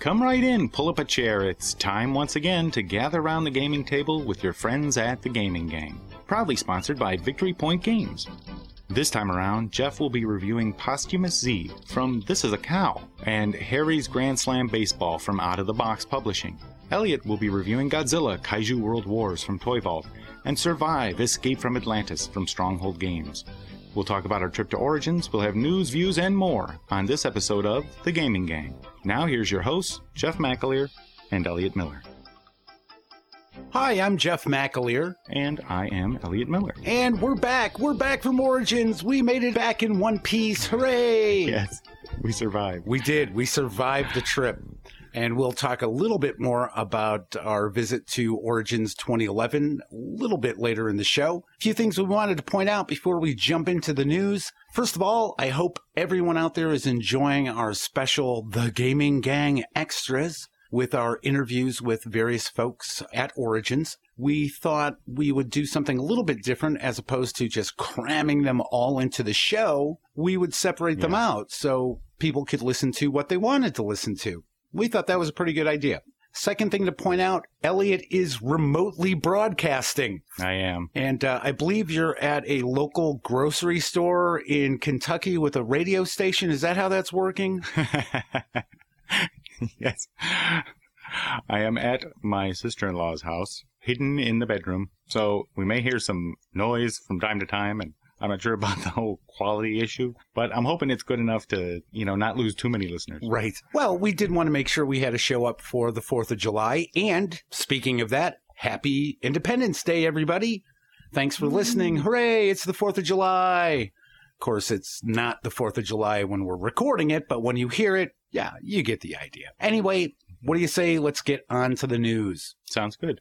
Come right in, pull up a chair. It's time once again to gather around the gaming table with your friends at The Gaming Gang. Proudly sponsored by Victory Point Games. This time around, Jeff will be reviewing Posthumous Z from This Is a Cow and Harry's Grand Slam Baseball from Out of the Box Publishing. Elliot will be reviewing Godzilla Kaiju World Wars from Toy Vault and Survive Escape from Atlantis from Stronghold Games. We'll talk about our trip to Origins, we'll have news, views, and more on this episode of The Gaming Gang. Now here's your hosts, Jeff McAleer and Elliot Miller. Hi, I'm Jeff McAleer. And I am Elliot Miller. And we're back. We're back from Origins. We made it back in one piece. Hooray! Yes, we survived. We did. We survived the trip. And we'll talk a little bit more about our visit to Origins 2011 a little bit later in the show. A few things we wanted to point out before we jump into the news. First of all, I hope everyone out there is enjoying our special The Gaming Gang Extras with our interviews with various folks at Origins. We thought we would do something a little bit different as opposed to just cramming them all into the show. We would separate them out so people could listen to what they wanted to listen to. We thought that was a pretty good idea. Second thing to point out, Elliot is remotely broadcasting. I am. And I believe you're at a local grocery store in Kentucky with a radio station. Is that how that's working? Yes. I am at my sister-in-law's house, hidden in the bedroom. So we may hear some noise from time to time, and I'm not sure about the whole quality issue, but I'm hoping it's good enough to, not lose too many listeners. Right. Well, we did want to make sure we had a show up for the 4th of July. And speaking of that, happy Independence Day, everybody. Thanks for listening. Hooray, it's the 4th of July. Of course, it's not the 4th of July when we're recording it, but when you hear it, yeah, you get the idea. Anyway, what do you say? Let's get on to the news. Sounds good.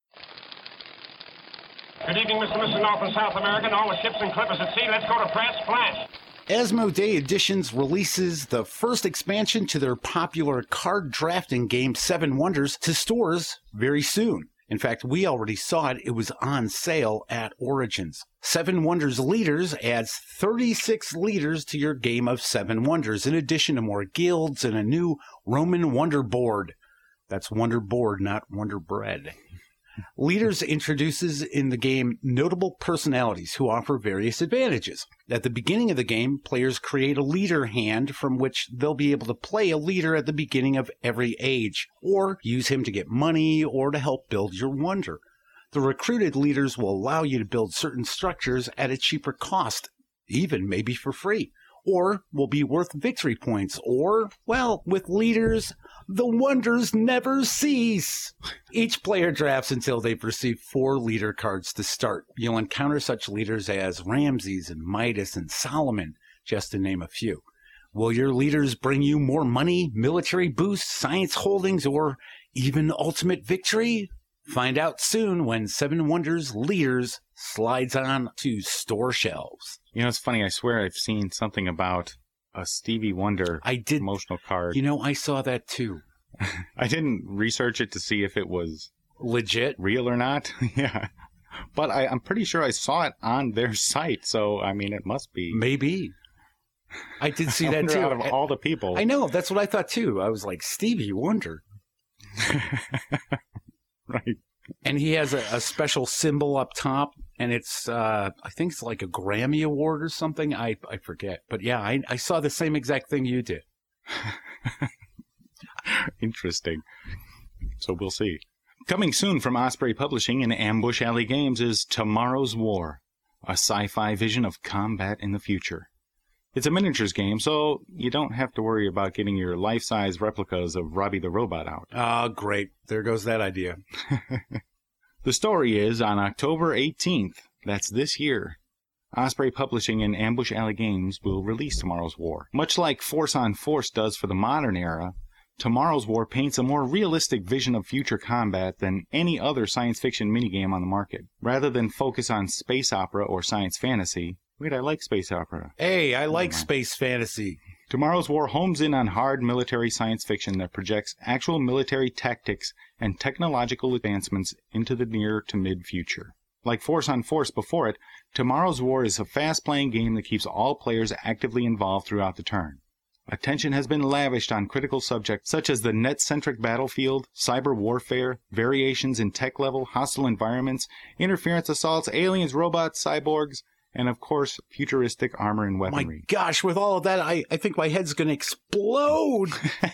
Good evening, Mr. and Mrs. North and South America, and all the ships and clippers at sea. Let's go to press flash. Asmodee Editions releases the first expansion to their popular card drafting game 7 Wonders to stores very soon. In fact, we already saw it. It was on sale at Origins. 7 Wonders Leaders adds 36 leaders to your game of 7 Wonders, in addition to more guilds and a new Roman Wonder Board. That's Wonder Board, not Wonder Bread. Leaders introduces in the game notable personalities who offer various advantages. At the beginning of the game, players create a leader hand from which they'll be able to play a leader at the beginning of every age, or use him to get money or to help build your wonder. The recruited leaders will allow you to build certain structures at a cheaper cost, even maybe for free, or will be worth victory points, or, well, with leaders, the wonders never cease. Each player drafts until they've received 4 leader cards to start. You'll encounter such leaders as Ramses and Midas and Solomon, just to name a few. Will your leaders bring you more money, military boosts, science holdings, or even ultimate victory? Find out soon when 7 Wonders Leaders slides on to store shelves. It's funny. I swear I've seen something about a Stevie Wonder promotional card. I saw that too. I didn't research it to see if it was legit, real or not. Yeah. But I'm pretty sure I saw it on their site. So, it must be. Maybe. I did see that too. Out of all the people. I know. That's what I thought too. I was like, Stevie Wonder. Right. And he has a special symbol up top, and it's, I think it's like a Grammy Award or something. I forget. But yeah, I saw the same exact thing you did. Interesting. So we'll see. Coming soon from Osprey Publishing and Ambush Alley Games is Tomorrow's War, a sci-fi vision of combat in the future. It's a miniatures game, so you don't have to worry about getting your life-size replicas of Robbie the Robot out. Oh, great. There goes that idea. The story is, on October 18th, that's this year, Osprey Publishing and Ambush Alley Games will release Tomorrow's War. Much like Force on Force does for the modern era, Tomorrow's War paints a more realistic vision of future combat than any other science fiction minigame on the market. Rather than focus on space opera or science fantasy, wait, I like space opera. Hey, I like space fantasy. Tomorrow's War homes in on hard military science fiction that projects actual military tactics and technological advancements into the near to mid-future. Like Force on Force before it, Tomorrow's War is a fast-playing game that keeps all players actively involved throughout the turn. Attention has been lavished on critical subjects such as the net-centric battlefield, cyber warfare, variations in tech level, hostile environments, interference assaults, aliens, robots, cyborgs, and of course, futuristic armor and weaponry. My gosh, with all of that, I think my head's going to explode.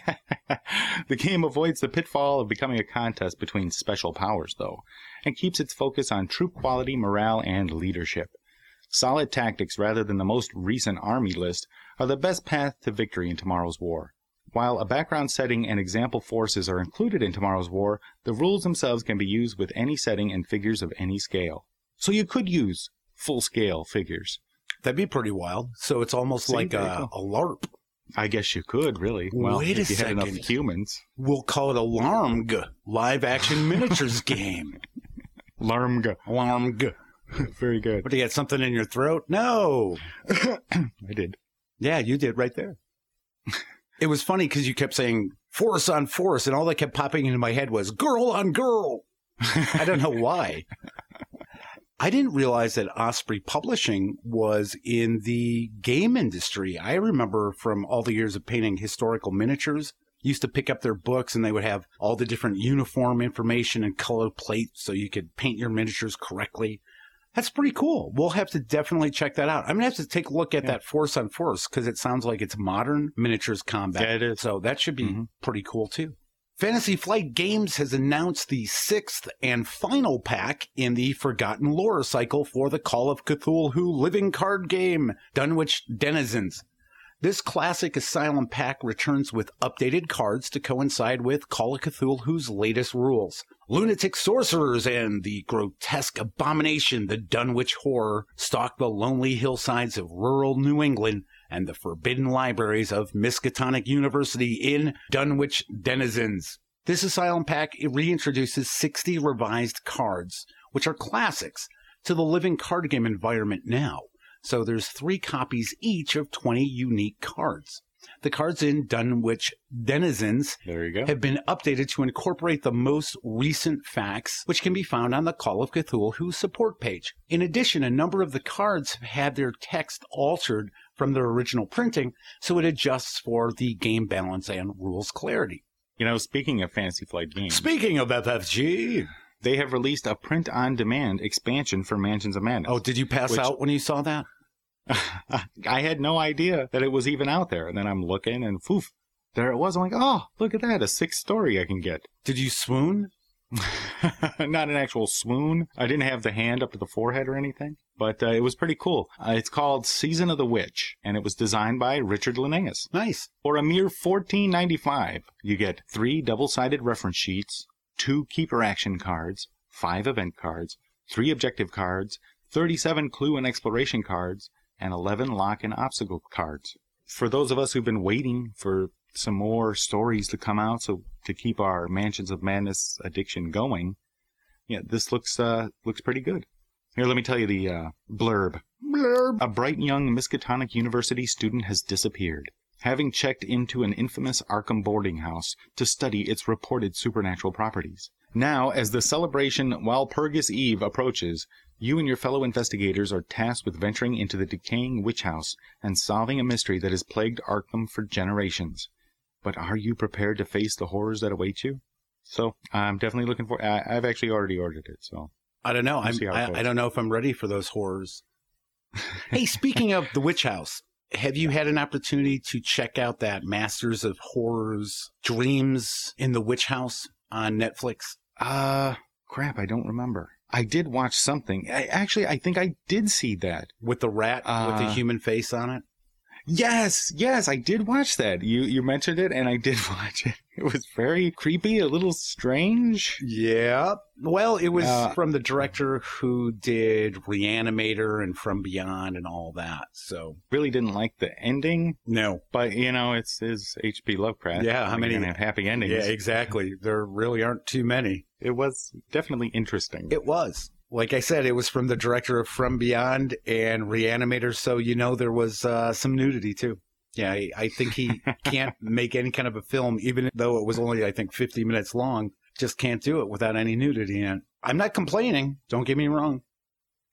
The game avoids the pitfall of becoming a contest between special powers, though, and keeps its focus on troop quality, morale, and leadership. Solid tactics rather than the most recent army list are the best path to victory in tomorrow's war. While a background setting and example forces are included in tomorrow's war, the rules themselves can be used with any setting and figures of any scale. So you could use full-scale figures. That'd be pretty wild. So it's almost like a LARP. I guess you could, really. Well, Wait a if you second. had enough humans. We'll call it a LARMG, live-action miniatures game. LARMG. LARMG. Very good. What, do you got something in your throat? No. I did. Yeah, you did right there. It was funny because you kept saying force on force, and all that kept popping into my head was girl on girl. I don't know why. I didn't realize that Osprey Publishing was in the game industry. I remember from all the years of painting historical miniatures, used to pick up their books and they would have all the different uniform information and color plates so you could paint your miniatures correctly. That's pretty cool. We'll have to definitely check that out. I'm going to have to take a look at that Force on Force because it sounds like it's modern miniatures combat. Yeah, it is. So that should be pretty cool too. Fantasy Flight Games has announced the 6th and final pack in the Forgotten Lore cycle for the Call of Cthulhu living card game, Dunwich Denizens. This classic Asylum pack returns with updated cards to coincide with Call of Cthulhu's latest rules. Lunatic sorcerers and the grotesque abomination, the Dunwich Horror, stalk the lonely hillsides of rural New England and the forbidden libraries of Miskatonic University in Dunwich Denizens. This Asylum pack reintroduces 60 revised cards, which are classics, to the living card game environment now. So there's 3 copies each of 20 unique cards. The cards in Dunwich Denizens There you go. have been updated to incorporate the most recent facts, which can be found on the Call of Cthulhu support page. In addition, a number of the cards have had their text altered from their original printing, so it adjusts for the game balance and rules clarity. You know, speaking of Fantasy Flight games, Speaking of FFG... they have released a print-on-demand expansion for Mansions of Madness. Oh, did you pass out when you saw that? I had no idea that it was even out there. And then I'm looking and poof, there it was. I'm like, oh, look at that, a 6th story I can get. Did you swoon? Not an actual swoon. I didn't have the hand up to the forehead or anything, but it was pretty cool. It's called Season of the Witch, and it was designed by Richard Linnaeus. Nice. For a mere $14.95, you get 3 double-sided reference sheets, 2 keeper action cards, 5 event cards, 3 objective cards, 37 clue and exploration cards, and 11 lock and obstacle cards. For those of us who've been waiting for some more stories to come out, so to keep our Mansions of Madness addiction going, yeah, this looks pretty good. Here, let me tell you the blurb. A bright young Miskatonic University student has disappeared, having checked into an infamous Arkham boarding house to study its reported supernatural properties. Now, as the celebration Walpurgis Eve approaches, you and your fellow investigators are tasked with venturing into the decaying witch house and solving a mystery that has plagued Arkham for generations. But are you prepared to face the horrors that await you? So, I'm definitely looking for... I've actually already ordered it, so... I don't know. I don't know if I'm ready for those horrors. Hey, speaking of the witch house, have you had an opportunity to check out that Masters of Horrors Dreams in the Witch House on Netflix? Crap, I don't remember. I did watch something. I think I did see that. With the rat with the human face on it? Yes, I did watch that. You mentioned it, and I did watch it. It was very creepy, a little strange. Yeah. Well, it was from the director who did Reanimator and From Beyond and all that, so... Really didn't like the ending. No. But, you know, it's H.P. Lovecraft. Yeah, how many... have happy endings. Yeah, exactly. There really aren't too many. It was definitely interesting. It was. Like I said, it was from the director of From Beyond and Reanimator, so you know there was some nudity, too. Yeah, I think he can't make any kind of a film, even though it was only, I think, 50 minutes long. Just can't do it without any nudity in it. I'm not complaining. Don't get me wrong.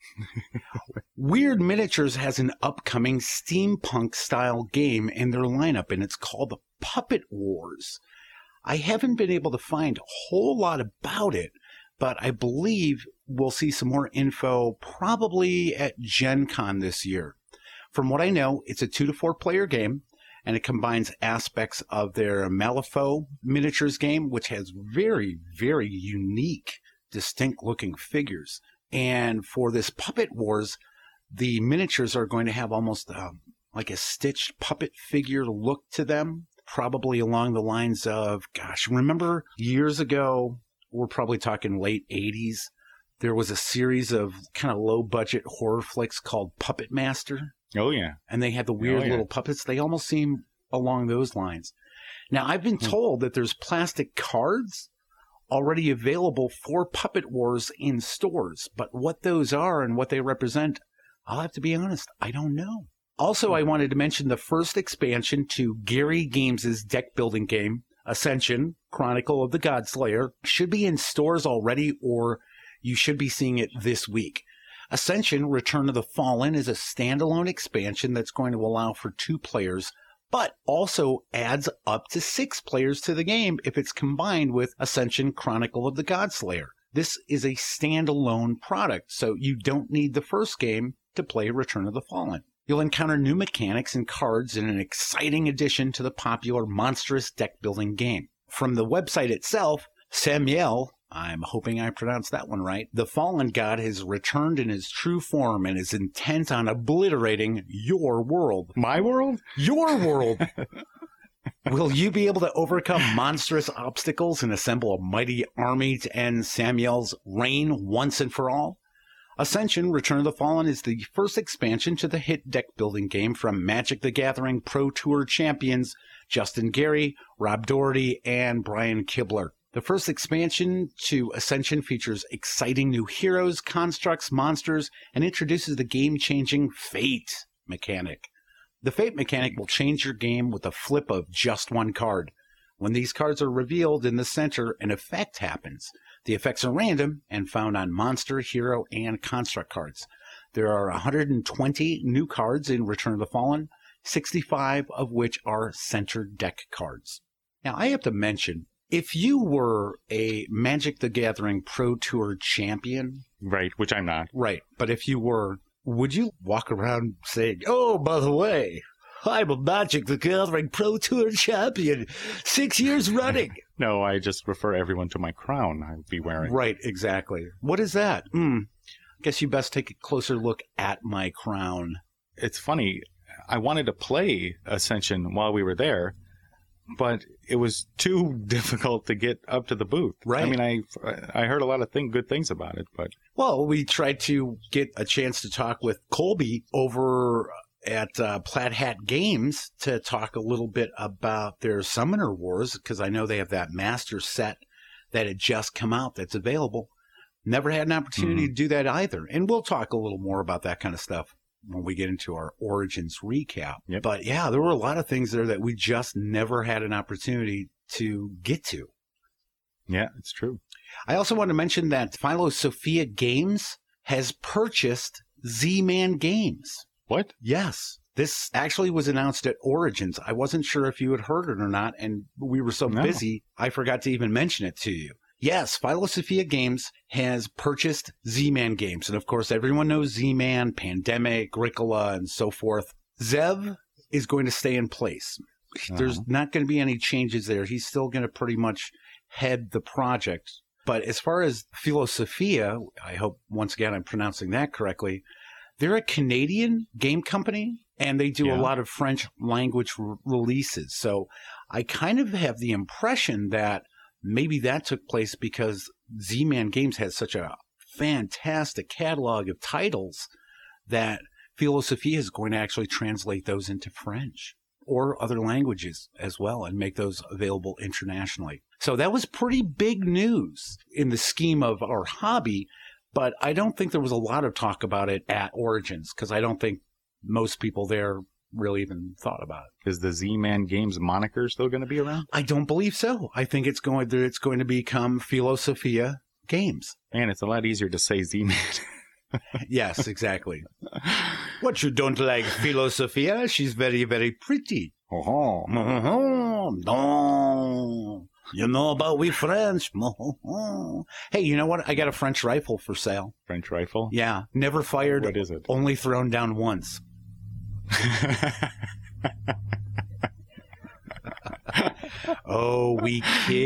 Weird Miniatures has an upcoming steampunk-style game in their lineup, and it's called the Puppet Wars. I haven't been able to find a whole lot about it, but I believe we'll see some more info probably at Gen Con this year. From what I know, it's a 2 to 4 player game, and it combines aspects of their Malifaux miniatures game, which has very, very unique, distinct-looking figures. And for this Puppet Wars, the miniatures are going to have almost like a stitched puppet figure look to them, probably along the lines of, gosh, remember years ago, we're probably talking late 80s, there was a series of kind of low-budget horror flicks called Puppet Master. Oh, yeah. And they had the weird little puppets. They almost seem along those lines. Now, I've been told that there's plastic cards already available for Puppet Wars in stores, but what those are and what they represent, I'll have to be honest, I don't know. Also, I wanted to mention the first expansion to Gary Games' deck-building game, Ascension, Chronicle of the Godslayer, should be in stores already, or you should be seeing it this week. Ascension, Return of the Fallen, is a standalone expansion that's going to allow for 2 players, but also adds up to 6 players to the game if it's combined with Ascension, Chronicle of the Godslayer. This is a standalone product, so you don't need the first game to play Return of the Fallen. You'll encounter new mechanics and cards in an exciting addition to the popular monstrous deck-building game. From the website itself, Samuel, I'm hoping I pronounced that one right, the Fallen God has returned in his true form and is intent on obliterating your world. My world? Your world! Will you be able to overcome monstrous obstacles and assemble a mighty army to end Samuel's reign once and for all? Ascension, Return of the Fallen is the first expansion to the hit deck-building game from Magic the Gathering Pro Tour champions Justin Gary, Rob Doherty, and Brian Kibler. The first expansion to Ascension features exciting new heroes, constructs, monsters, and introduces the game-changing Fate mechanic. The Fate mechanic will change your game with a flip of just one card. When these cards are revealed in the center, an effect happens. The effects are random and found on monster, hero, and construct cards. There are 120 new cards in Return of the Fallen, 65 of which are center deck cards. Now, I have to mention, if you were a Magic the Gathering Pro Tour champion... Right, which I'm not. Right, but if you were, would you walk around saying, oh, by the way, I'm a Magic the Gathering Pro Tour champion, 6 years running? No, I just refer everyone to my crown I'll be wearing. Right, exactly. What is that? I guess you best take a closer look at my crown. It's funny, I wanted to play Ascension while we were there, but it was too difficult to get up to the booth. Right. I mean, I heard a lot of good things about it, but... Well, we tried to get a chance to talk with Colby over at Plaid Hat Games to talk a little bit about their Summoner Wars, because I know they have that master set that had just come out that's available. Never had an opportunity to do that either. And we'll talk a little more about that kind of stuff when we get into our Origins recap. Yep. But yeah, there were a lot of things there that we just never had an opportunity to get to. Yeah, it's true. I also want to mention that Philosophia Games has purchased Z-Man Games. What? Yes. This actually was announced at Origins. I wasn't sure if you had heard it or not, and we were so busy, I forgot to even mention it to you. Yes, Philosophia Games has purchased Z-Man Games. And of course, everyone knows Z-Man, Pandemic, Agricola, and so forth. Zev is going to stay in place. There's not going to be any changes there. He's still going to pretty much head the project. But as far as Philosophia, I hope, once again, I'm pronouncing that correctly, they're a Canadian game company, and they do a lot of French language releases. So I kind of have the impression that maybe that took place because Z-Man Games has such a fantastic catalog of titles that Philosophia is going to actually translate those into French or other languages as well and make those available internationally. So that was pretty big news in the scheme of our hobby, but I don't think there was a lot of talk about it at Origins because I don't think most people there really even thought about it. Is the Z-Man Games moniker still going to be around? I don't believe so. I think it's going to become Philosophia Games. Man, it's a lot easier to say Z-Man. Yes, exactly. What, you don't like Philosophia? She's very, very pretty. No. You know about we French. Hey, you know what? I got a French rifle for sale. French rifle? Yeah, never fired. What is it? Only thrown down once. Oh, we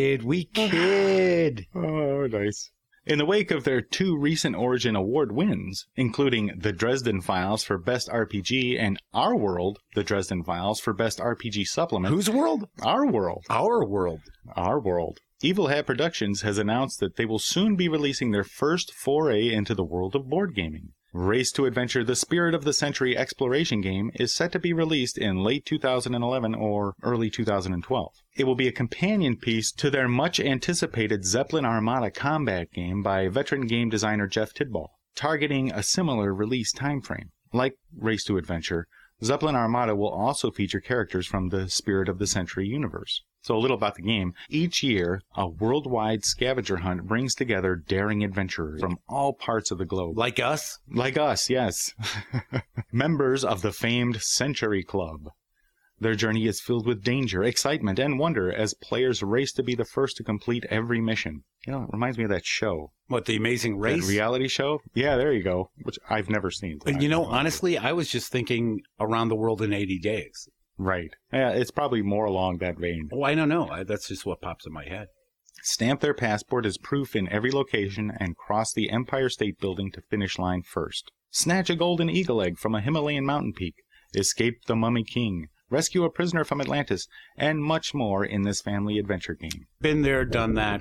kid. Oh, nice. In the wake of their 2 recent Origin Award wins, including The Dresden Files for Best RPG and Our World, The Dresden Files for Best RPG Supplement. Whose world? Our World. Our world. Our World. Evil Hat Productions has announced that they will soon be releasing their first foray into the world of board gaming. Race to Adventure, the Spirit of the Century exploration game, is set to be released in late 2011 or early 2012. It will be a companion piece to their much-anticipated Zeppelin Armada combat game by veteran game designer Jeff Tidball, targeting a similar release timeframe. Like Race to Adventure, Zeppelin Armada will also feature characters from the Spirit of the Century universe. So a little about the game. Each year, a worldwide scavenger hunt brings together daring adventurers from all parts of the globe. Like us? Like us, yes. Members of the famed Century Club. Their journey is filled with danger, excitement, and wonder as players race to be the first to complete every mission. You know, it reminds me of that show. What, The Amazing Race? That reality show? Yeah, there you go, which I've never seen. So You know, honestly, I was just thinking Around the World in 80 Days. Right. Yeah, it's probably more along that vein. Oh, I don't know. That's just what pops in my head. Stamp their passport as proof in every location and cross the Empire State Building to finish line first. Snatch a golden eagle egg from a Himalayan mountain peak. Escape the Mummy King. Rescue a prisoner from Atlantis. And much more in this family adventure game. Been there, done that.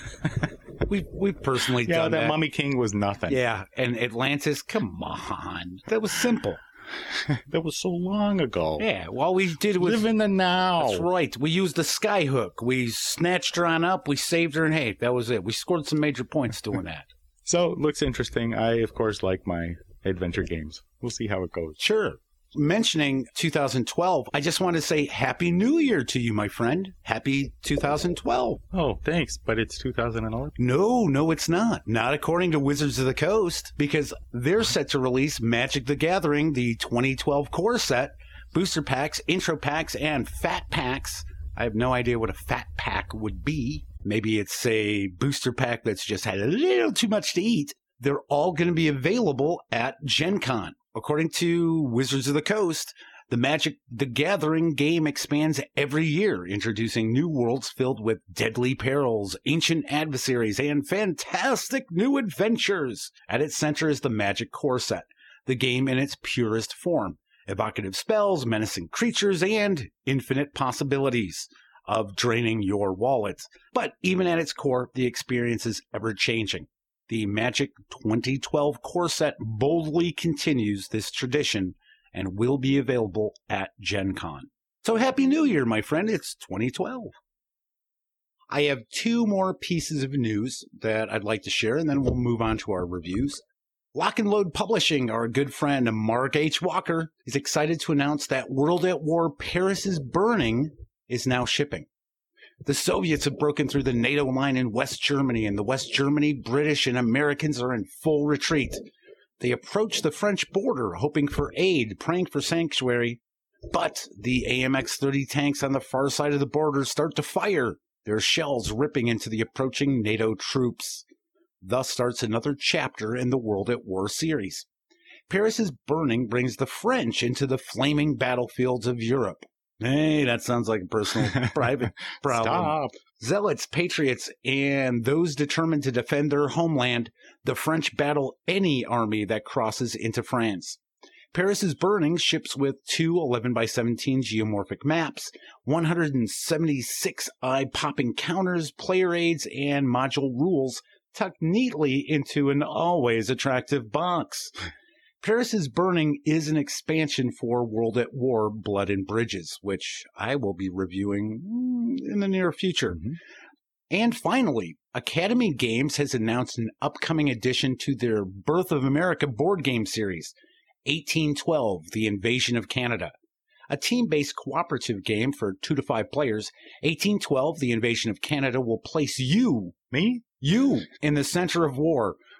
We've personally done that. Yeah, that Mummy King was nothing. Yeah, and Atlantis, come on. That was simple. That was so long ago. Yeah, all we did was... Live in the now. That's right. We used the skyhook. We snatched her on up. We saved her, and hey, that was it. We scored some major points doing that. So, it looks interesting. I, of course, like my adventure games. We'll see how it goes. Sure. Mentioning 2012, I just want to say Happy New Year to you, my friend. Happy 2012. Oh, thanks, but it's 2011. No, it's not. Not according to Wizards of the Coast, because they're set to release Magic the Gathering, the 2012 core set, booster packs, intro packs, and fat packs. I have no idea what a fat pack would be. Maybe it's a booster pack that's just had a little too much to eat. They're all going to be available at Gen Con. According to Wizards of the Coast, the Magic the Gathering game expands every year, introducing new worlds filled with deadly perils, ancient adversaries, and fantastic new adventures. At its center is the Magic core set, the game in its purest form. Evocative spells, menacing creatures, and infinite possibilities of draining your wallet. But even at its core, the experience is ever-changing. The Magic 2012 core set boldly continues this tradition and will be available at Gen Con. So Happy New Year, my friend. It's 2012. I have 2 more pieces of news that I'd like to share, and then we'll move on to our reviews. Lock and Load Publishing, our good friend Mark H. Walker, is excited to announce that World at War Paris is Burning is now shipping. The Soviets have broken through the NATO line in West Germany, and the West Germany, British, and Americans are in full retreat. They approach the French border, hoping for aid, praying for sanctuary. But the AMX-30 tanks on the far side of the border start to fire, their shells ripping into the approaching NATO troops. Thus starts another chapter in the World at War series. Paris is Burning brings the French into the flaming battlefields of Europe. Hey, that sounds like a personal, private problem. Stop. Zealots, patriots, and those determined to defend their homeland, the French battle any army that crosses into France. Paris is Burning ships with 2 11x17 geomorphic maps, 176 eye-popping counters, player aids, and module rules tucked neatly into an always attractive box. Paris is Burning is an expansion for World at War Blood and Bridges, which I will be reviewing in the near future. Mm-hmm. And finally, Academy Games has announced an upcoming addition to their Birth of America board game series, 1812, The Invasion of Canada. A team-based cooperative game for 2 to 5 players, 1812, The Invasion of Canada will place you, me? You, in the center of war,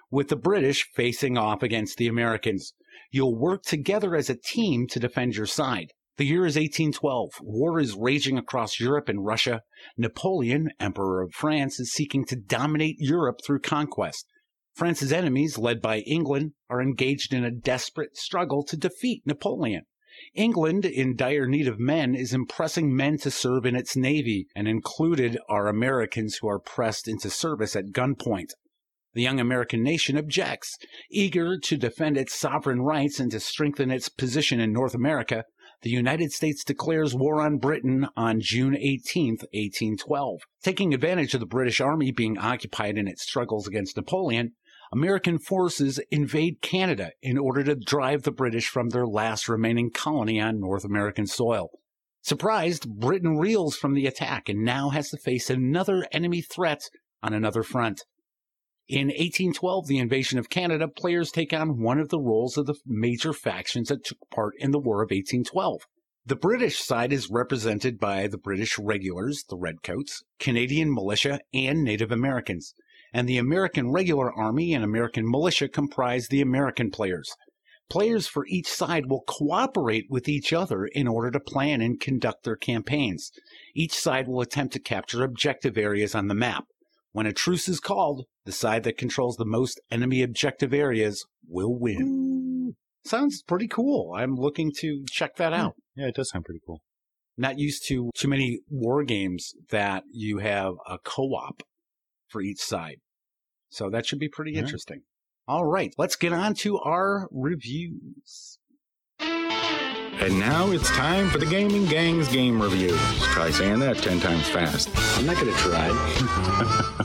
with the British facing off against the Americans. You'll work together as a team to defend your side. The year is 1812. War is raging across Europe and Russia. Napoleon, Emperor of France, is seeking to dominate Europe through conquest. France's enemies, led by England, are engaged in a desperate struggle to defeat Napoleon. England, in dire need of men, is impressing men to serve in its navy, and included are Americans who are pressed into service at gunpoint. The young American nation objects. Eager to defend its sovereign rights and to strengthen its position in North America, the United States declares war on Britain on June 18, 1812. Taking advantage of the British Army being occupied in its struggles against Napoleon, American forces invade Canada in order to drive the British from their last remaining colony on North American soil. Surprised, Britain reels from the attack and now has to face another enemy threat on another front. In 1812, the invasion of Canada, players take on one of the roles of the major factions that took part in the War of 1812. The British side is represented by the British regulars, the Redcoats, Canadian militia, and Native Americans. And the American Regular Army and American Militia comprise the American players. Players for each side will cooperate with each other in order to plan and conduct their campaigns. Each side will attempt to capture objective areas on the map. When a truce is called, the side that controls the most enemy objective areas will win. Sounds pretty cool. I'm looking to check that out. Yeah, it does sound pretty cool. Not used to too many war games that you have a co-op for each side. So that should be pretty interesting. All right, let's get on to our reviews. And now it's time for the Gaming Gang's game reviews. Try saying that 10 times fast. I'm not going to try.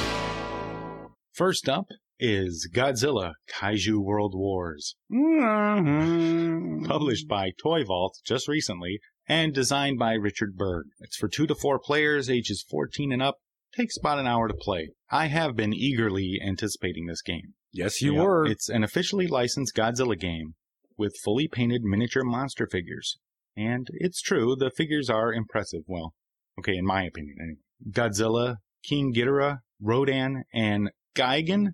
First up is Godzilla Kaiju World Wars. Published by Toy Vault just recently and designed by Richard Berg. It's for 2 to 4 players, ages 14 and up. Takes about an hour to play. I have been eagerly anticipating this game. Yes, you were. It's an officially licensed Godzilla game with fully painted miniature monster figures. And it's true, the figures are impressive. Well, okay, in my opinion, anyway. Godzilla, King Ghidorah, Rodan, and Gigan?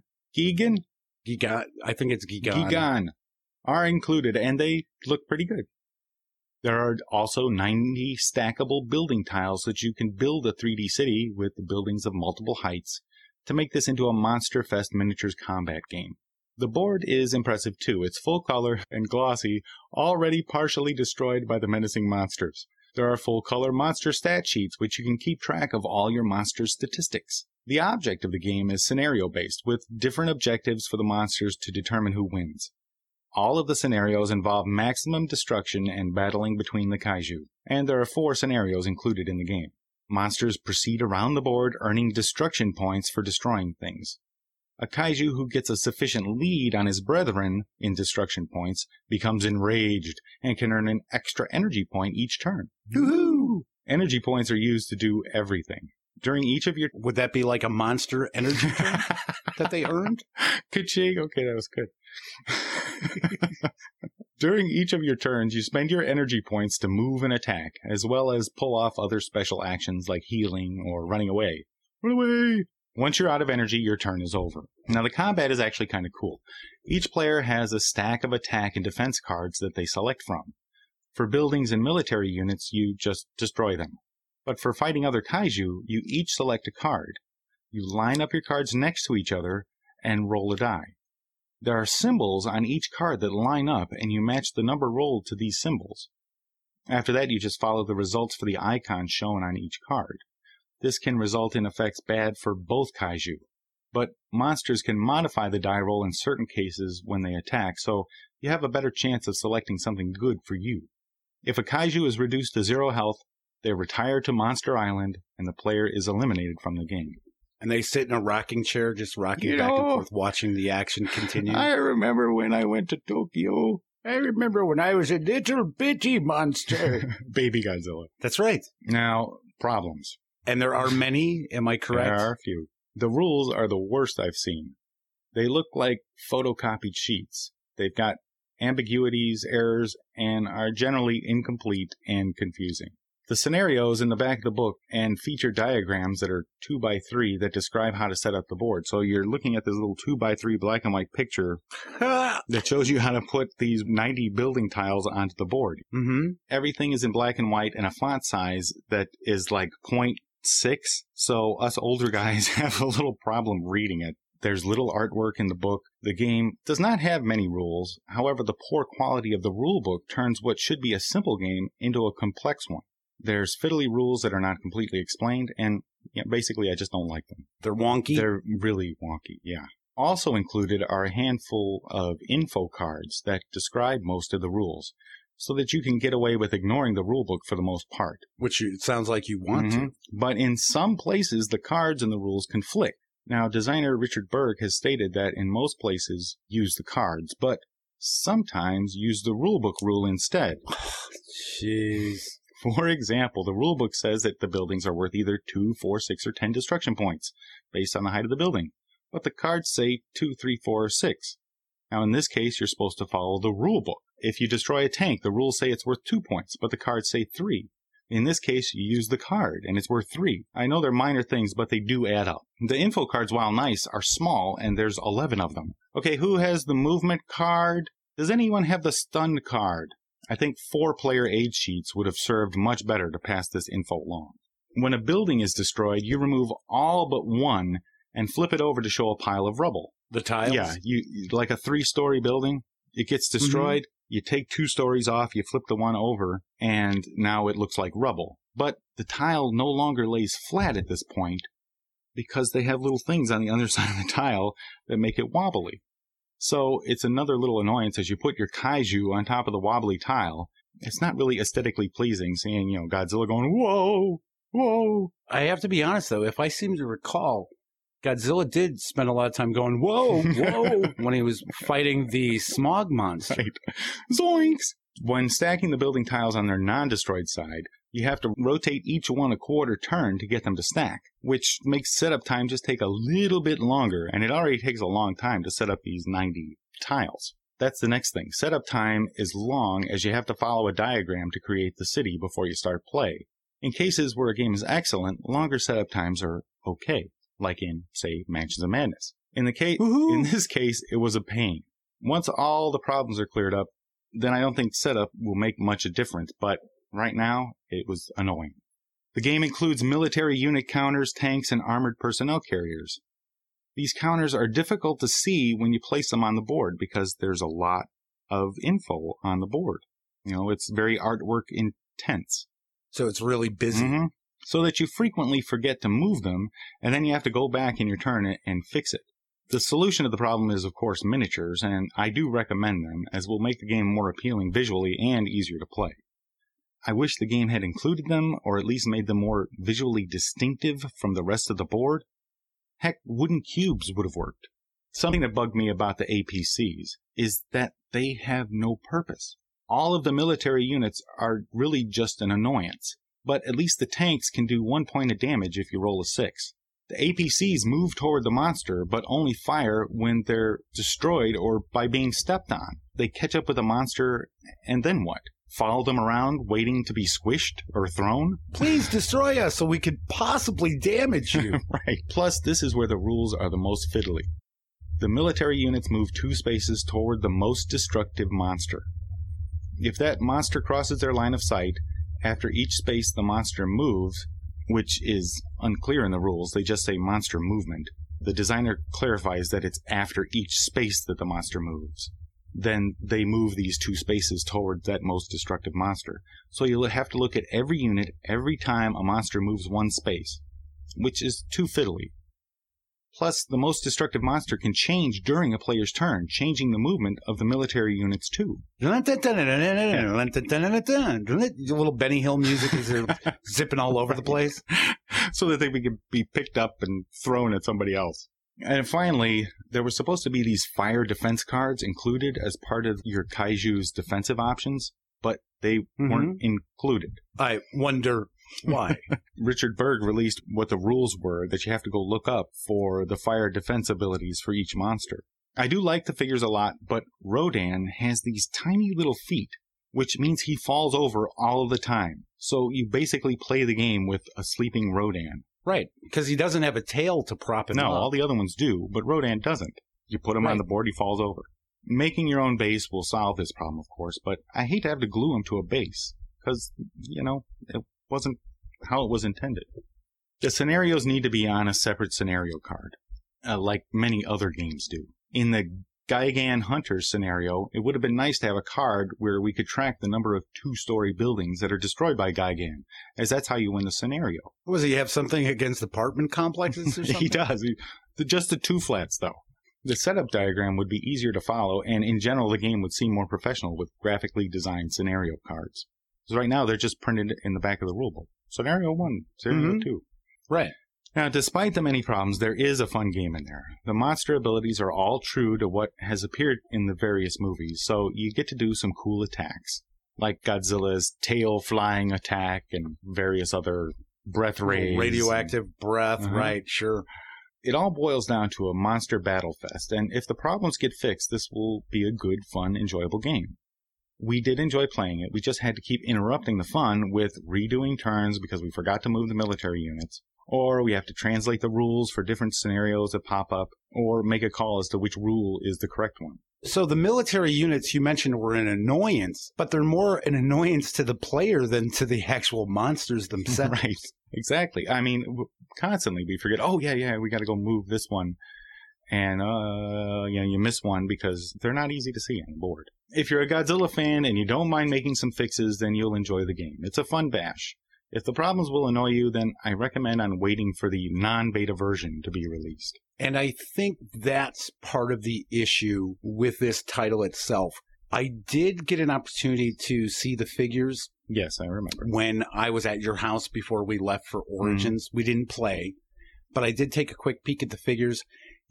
I think it's Gigan are included, and they look pretty good. There are also 90 stackable building tiles that you can build a 3D city with the buildings of multiple heights to make this into a Monster Fest miniatures combat game. The board is impressive too. It's full color and glossy, already partially destroyed by the menacing monsters. There are full color monster stat sheets which you can keep track of all your monsters' statistics. The object of the game is scenario based with different objectives for the monsters to determine who wins. All of the scenarios involve maximum destruction and battling between the kaiju, and there are 4 scenarios included in the game. Monsters proceed around the board, earning destruction points for destroying things. A kaiju who gets a sufficient lead on his brethren in destruction points becomes enraged and can earn an extra energy point each turn. Woohoo! Energy points are used to do everything. During each of your... Would that be like a monster energy drink that they earned? Ka-ching! Okay, that was good. During each of your turns, you spend your energy points to move and attack, as well as pull off other special actions like healing or running away. Run away! Once you're out of energy, your turn is over. Now, the combat is actually kind of cool. Each player has a stack of attack and defense cards that they select from. For buildings and military units, you just destroy them. But for fighting other kaiju, you each select a card. You line up your cards next to each other and roll a die. There are symbols on each card that line up, and you match the number rolled to these symbols. After that, you just follow the results for the icons shown on each card. This can result in effects bad for both kaiju, but monsters can modify the die roll in certain cases when they attack, so you have a better chance of selecting something good for you. If a kaiju is reduced to 0 health, they retire to Monster Island, and the player is eliminated from the game. And they sit in a rocking chair, just rocking back and forth, watching the action continue. I remember when I went to Tokyo. I remember when I was a little bitty monster. Baby Godzilla. That's right. Now, problems. And there are many, am I correct? There are a few. The rules are the worst I've seen. They look like photocopied sheets. They've got ambiguities, errors, and are generally incomplete and confusing. The scenarios in the back of the book and feature diagrams that are 2x3 that describe how to set up the board. So you're looking at this little 2x3 black and white picture that shows you how to put these 90 building tiles onto the board. Mm-hmm. Everything is in black and white and a font size that is like 0.6. So us older guys have a little problem reading it. There's little artwork in the book. The game does not have many rules. However, the poor quality of the rule book turns what should be a simple game into a complex one. There's fiddly rules that are not completely explained, and basically I just don't like them. They're wonky? They're really wonky, yeah. Also included are a handful of info cards that describe most of the rules, so that you can get away with ignoring the rule book for the most part. Which it sounds like you want to. But in some places, the cards and the rules conflict. Now, designer Richard Berg has stated that in most places, use the cards, but sometimes use the rulebook rule instead. Jeez. For example, the rulebook says that the buildings are worth either 2, 4, 6, or 10 destruction points, based on the height of the building. But the cards say 2, 3, 4, or 6. Now, in this case, you're supposed to follow the rulebook. If you destroy a tank, the rules say it's worth 2 points, but the cards say 3. In this case, you use the card, and it's worth 3. I know they're minor things, but they do add up. The info cards, while nice, are small, and there's 11 of them. Okay, who has the movement card? Does anyone have the stunned card? I think 4-player aid sheets would have served much better to pass this info along. When a building is destroyed, you remove all but one and flip it over to show a pile of rubble. The tiles? Yeah, you like a 3-story building, it gets destroyed, you take 2 stories off, you flip the one over, and now it looks like rubble. But the tile no longer lays flat at this point because they have little things on the underside of the tile that make it wobbly. So it's another little annoyance as you put your kaiju on top of the wobbly tile. It's not really aesthetically pleasing seeing, Godzilla going, whoa, whoa. I have to be honest, though. If I seem to recall, Godzilla did spend a lot of time going, whoa, whoa, when he was fighting the smog monster. Right. Zoinks! When stacking the building tiles on their non-destroyed side, you have to rotate each one a quarter turn to get them to stack, which makes setup time just take a little bit longer, and it already takes a long time to set up these 90 tiles. That's the next thing. Setup time is long as you have to follow a diagram to create the city before you start play. In cases where a game is excellent, longer setup times are okay, like in, say, Mansions of Madness. In this case, it was a pain. Once all the problems are cleared up, then I don't think setup will make much a difference, but right now, it was annoying. The game includes military unit counters, tanks, and armored personnel carriers. These counters are difficult to see when you place them on the board because there's a lot of info on the board. It's very artwork intense. So it's really busy. So that you frequently forget to move them, and then you have to go back in your turn and fix it. The solution to the problem is, of course, miniatures, and I do recommend them, as will make the game more appealing visually and easier to play. I wish the game had included them, or at least made them more visually distinctive from the rest of the board. Heck, wooden cubes would have worked. Something that bugged me about the APCs is that they have no purpose. All of the military units are really just an annoyance, but at least the tanks can do 1 point of damage if you roll a 6. The APCs move toward the monster, but only fire when they're destroyed or by being stepped on. They catch up with the monster, and then what? Follow them around, waiting to be squished or thrown? Please destroy us so we could possibly damage you. Right. Plus, this is where the rules are the most fiddly. The military units move 2 spaces toward the most destructive monster. If that monster crosses their line of sight, after each space the monster moves, which is unclear in the rules, they just say monster movement. The designer clarifies that it's after each space that the monster moves. Then they move these 2 spaces toward that most destructive monster. So you'll have to look at every unit every time a monster moves 1 space, which is too fiddly. Plus, the most destructive monster can change during a player's turn, changing the movement of the military units too. Little Benny Hill music as they're zipping all over the place. So that they can be picked up and thrown at somebody else. And finally, there were supposed to be these fire defense cards included as part of your kaiju's defensive options, but they weren't included. I wonder why. Richard Berg released what the rules were that you have to go look up for the fire defense abilities for each monster. I do like the figures a lot, but Rodan has these tiny little feet, which means he falls over all of the time. So you basically play the game with a sleeping Rodan. Right, because he doesn't have a tail to prop him up. No, all the other ones do, but Rodan doesn't. You put him on the board, he falls over. Making your own base will solve this problem, of course, but I hate to have to glue him to a base, because, it wasn't how it was intended. The scenarios need to be on a separate scenario card, like many other games do. In the Gigan Hunters scenario, it would have been nice to have a card where we could track the number of 2-story buildings that are destroyed by Gigan, as that's how you win the scenario. Was he have something against apartment complexes or something? He does. Just the 2 flats, though. The setup diagram would be easier to follow, and in general, the game would seem more professional with graphically designed scenario cards. Because right now, they're just printed in the back of the rulebook. Scenario 1, Scenario 2. Right. Now, despite the many problems, there is a fun game in there. The monster abilities are all true to what has appeared in the various movies, so you get to do some cool attacks, like Godzilla's tail-flying attack and various other breath rays. Radioactive breath, right, sure. It all boils down to a monster battle fest, and if the problems get fixed, this will be a good, fun, enjoyable game. We did enjoy playing it. We just had to keep interrupting the fun with redoing turns because we forgot to move the military units, or we have to translate the rules for different scenarios that pop up, or make a call as to which rule is the correct one. So the military units you mentioned were an annoyance, but they're more an annoyance to the player than to the actual monsters themselves. Right, exactly. I mean, constantly we forget, oh, yeah, we got to go move this one. And, you miss one because they're not easy to see on the board. If you're a Godzilla fan and you don't mind making some fixes, then you'll enjoy the game. It's a fun bash. If the problems will annoy you, then I recommend on waiting for the non-beta version to be released. And I think that's part of the issue with this title itself. I did get an opportunity to see the figures. Yes, I remember. When I was at your house before we left for Origins. We didn't play, but I did take a quick peek at the figures.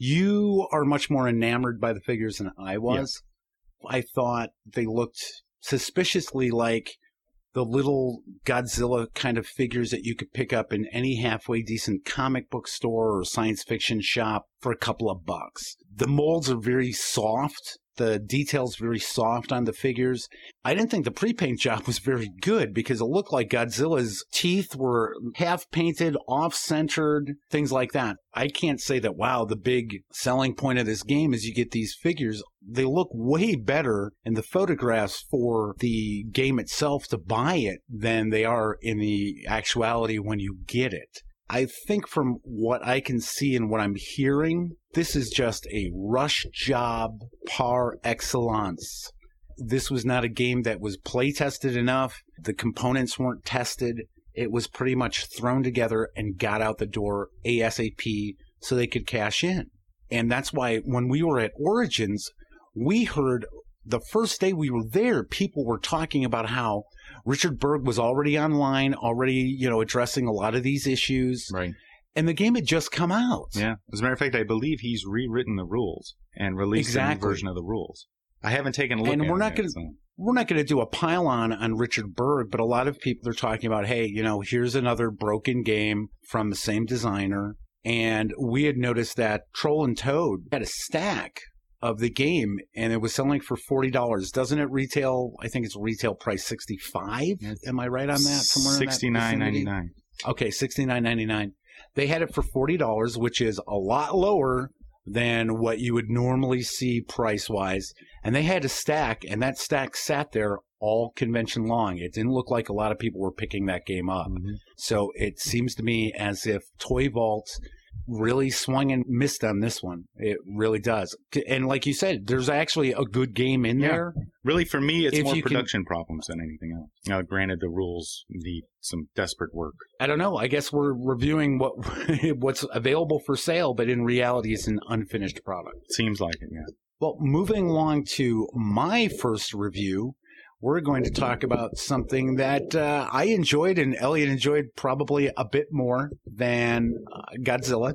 You are much more enamored by the figures than I was. Yeah. I thought they looked suspiciously like the little Godzilla kind of figures that you could pick up in any halfway decent comic book store or science fiction shop for a couple of bucks. The molds are very soft. The details very soft on the figures. I didn't think the pre-paint job was very good because it looked like Godzilla's teeth were half-painted, off-centered, things like that. I can't say that, wow, the big selling point of this game is you get these figures. They look way better in the photographs for the game itself to buy it than they are in the actuality when you get it. I think from what I can see and what I'm hearing, this is just a rush job par excellence. This was not a game that was play tested enough. The components weren't tested. It was pretty much thrown together and got out the door ASAP so they could cash in. And that's why when we were at Origins, we heard the first day we were there, people were talking about how Richard Berg was already online, already, addressing a lot of these issues. Right. And the game had just come out. Yeah. As a matter of fact, I believe he's rewritten the rules and released a new version of the rules. I haven't taken a look at it. And we're not going to do a pile-on Richard Berg, but a lot of people are talking about, hey, here's another broken game from the same designer. And we had noticed that Troll and Toad had a stack of the game, and it was selling for $40. Doesn't it retail? I think it's retail price $65. Am I right on that? Somewhere $69.99. Okay, $69.99. They had it for $40, which is a lot lower than what you would normally see price-wise. And they had a stack, and that stack sat there all convention long. It didn't look like a lot of people were picking that game up. Mm-hmm. So it seems to me as if Toy Vault really swung and missed on this one. It really does. And like you said, there's actually a good game in there. Really, for me, it's more production problems than anything else. Now, granted, the rules need some desperate work. I don't know. I guess we're reviewing what's available for sale, but in reality, it's an unfinished product. Seems like it, yeah. Well, moving along to my first review, we're going to talk about something that I enjoyed and Elliot enjoyed probably a bit more than Godzilla.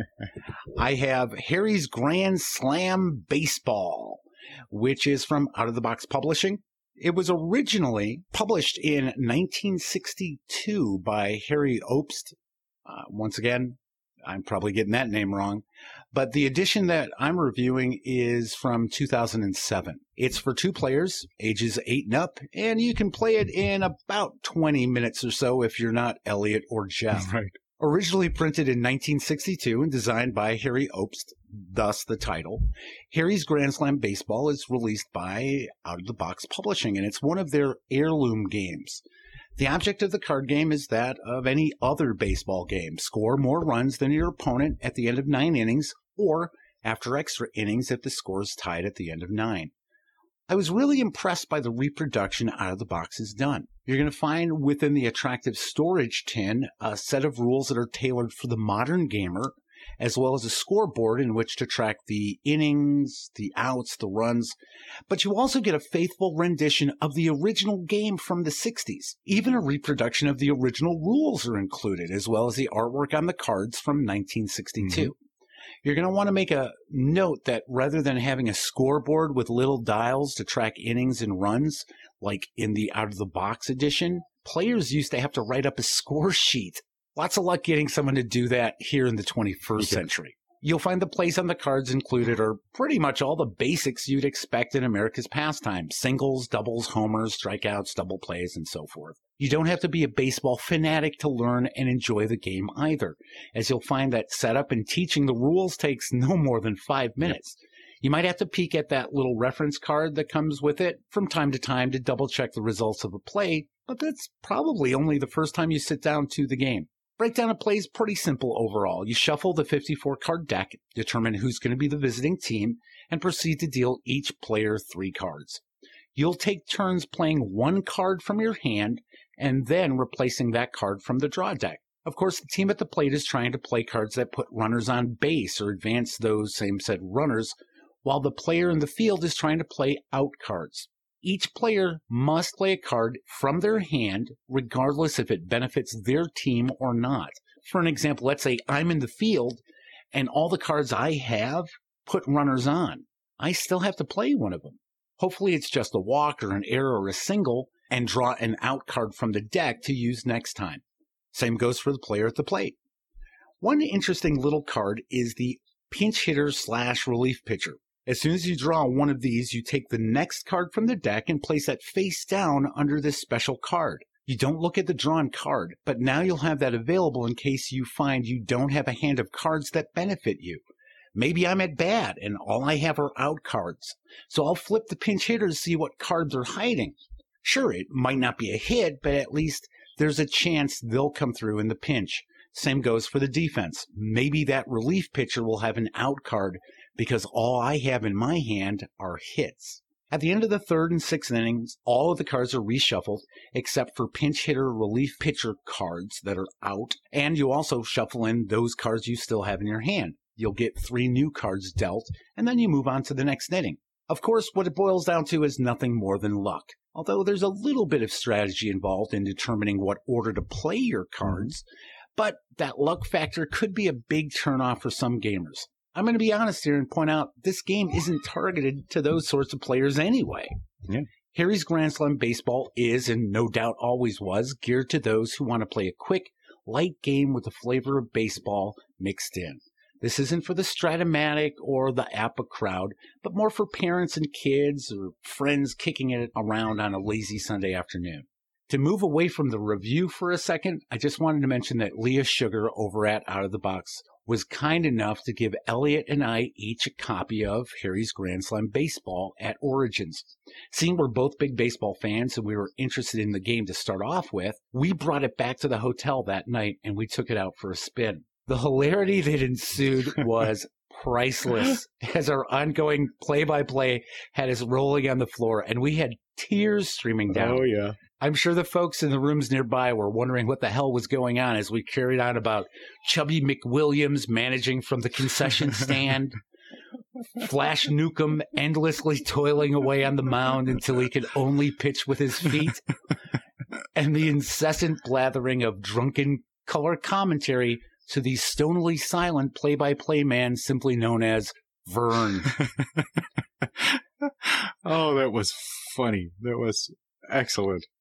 I have Harry's Grand Slam Baseball, which is from Out of the Box Publishing. It was originally published in 1962 by Harry Obst. Once again, I'm probably getting that name wrong. But the edition that I'm reviewing is from 2007. It's for 2 players, ages 8 and up, and you can play it in about 20 minutes or so if you're not Elliot or Jeff. Right. Originally printed in 1962 and designed by Harry Obst, thus the title, Harry's Grand Slam Baseball is released by Out of the Box Publishing, and it's one of their heirloom games. The object of the card game is that of any other baseball game. Score more runs than your opponent at the end of 9 innings, or after extra innings if the score is tied at the end of 9. I was really impressed by the reproduction Out of the Box has done. You're going to find within the attractive storage tin a set of rules that are tailored for the modern gamer, as well as a scoreboard in which to track the innings, the outs, the runs. But you also get a faithful rendition of the original game from the 60s. Even a reproduction of the original rules are included, as well as the artwork on the cards from 1962. Mm-hmm. You're going to want to make a note that rather than having a scoreboard with little dials to track innings and runs, like in the out-of-the-box edition, players used to have to write up a score sheet. Lots of luck getting someone to do that here in the 21st century. You'll find the plays on the cards included are pretty much all the basics you'd expect in America's pastime: singles, doubles, homers, strikeouts, double plays, and so forth. You don't have to be a baseball fanatic to learn and enjoy the game either, as you'll find that setup and teaching the rules takes no more than 5 minutes. You might have to peek at that little reference card that comes with it from time to time to double check the results of a play, but that's probably only the first time you sit down to the game. Breakdown of play is pretty simple overall. You shuffle the 54-card deck, determine who's going to be the visiting team, and proceed to deal each player 3 cards. You'll take turns playing 1 card from your hand and then replacing that card from the draw deck. Of course, the team at the plate is trying to play cards that put runners on base or advance those same said runners, while the player in the field is trying to play out cards. Each player must play a card from their hand, regardless if it benefits their team or not. For an example, let's say I'm in the field and all the cards I have put runners on. I still have to play one of them. Hopefully it's just a walk or an error or a single, and draw an out card from the deck to use next time. Same goes for the player at the plate. One interesting little card is the pinch hitter / relief pitcher. As soon as you draw one of these, you take the next card from the deck and place that face down under this special card. You don't look at the drawn card, but now you'll have that available in case you find you don't have a hand of cards that benefit you. Maybe I'm at bat and all I have are out cards. So I'll flip the pinch hitter to see what cards are hiding. Sure, it might not be a hit, but at least there's a chance they'll come through in the pinch. Same goes for the defense. Maybe that relief pitcher will have an out card because all I have in my hand are hits. At the end of the 3rd and 6th innings, all of the cards are reshuffled except for pinch hitter relief pitcher cards that are out, and you also shuffle in those cards you still have in your hand. You'll get 3 new cards dealt, and then you move on to the next inning. Of course, what it boils down to is nothing more than luck, although there's a little bit of strategy involved in determining what order to play your cards, but that luck factor could be a big turnoff for some gamers. I'm going to be honest here and point out this game isn't targeted to those sorts of players anyway. Yeah. Harry's Grand Slam Baseball is, and no doubt always was, geared to those who want to play a quick, light game with the flavor of baseball mixed in. This isn't for the Stratomatic or the APA crowd, but more for parents and kids or friends kicking it around on a lazy Sunday afternoon. To move away from the review for a second, I just wanted to mention that Leah Sugar over at Out of the Box was kind enough to give Elliot and I each a copy of Harry's Grand Slam Baseball at Origins. Seeing we're both big baseball fans and we were interested in the game to start off with, we brought it back to the hotel that night and we took it out for a spin. The hilarity that ensued was priceless as our ongoing play-by-play had us rolling on the floor and we had tears streaming down. Oh, yeah. I'm sure the folks in the rooms nearby were wondering what the hell was going on as we carried on about Chubby McWilliams managing from the concession stand, Flash Newcomb endlessly toiling away on the mound until he could only pitch with his feet, and the incessant blathering of drunken color commentary to the stonily silent play-by-play man simply known as Vern. Oh, that was funny. That was excellent.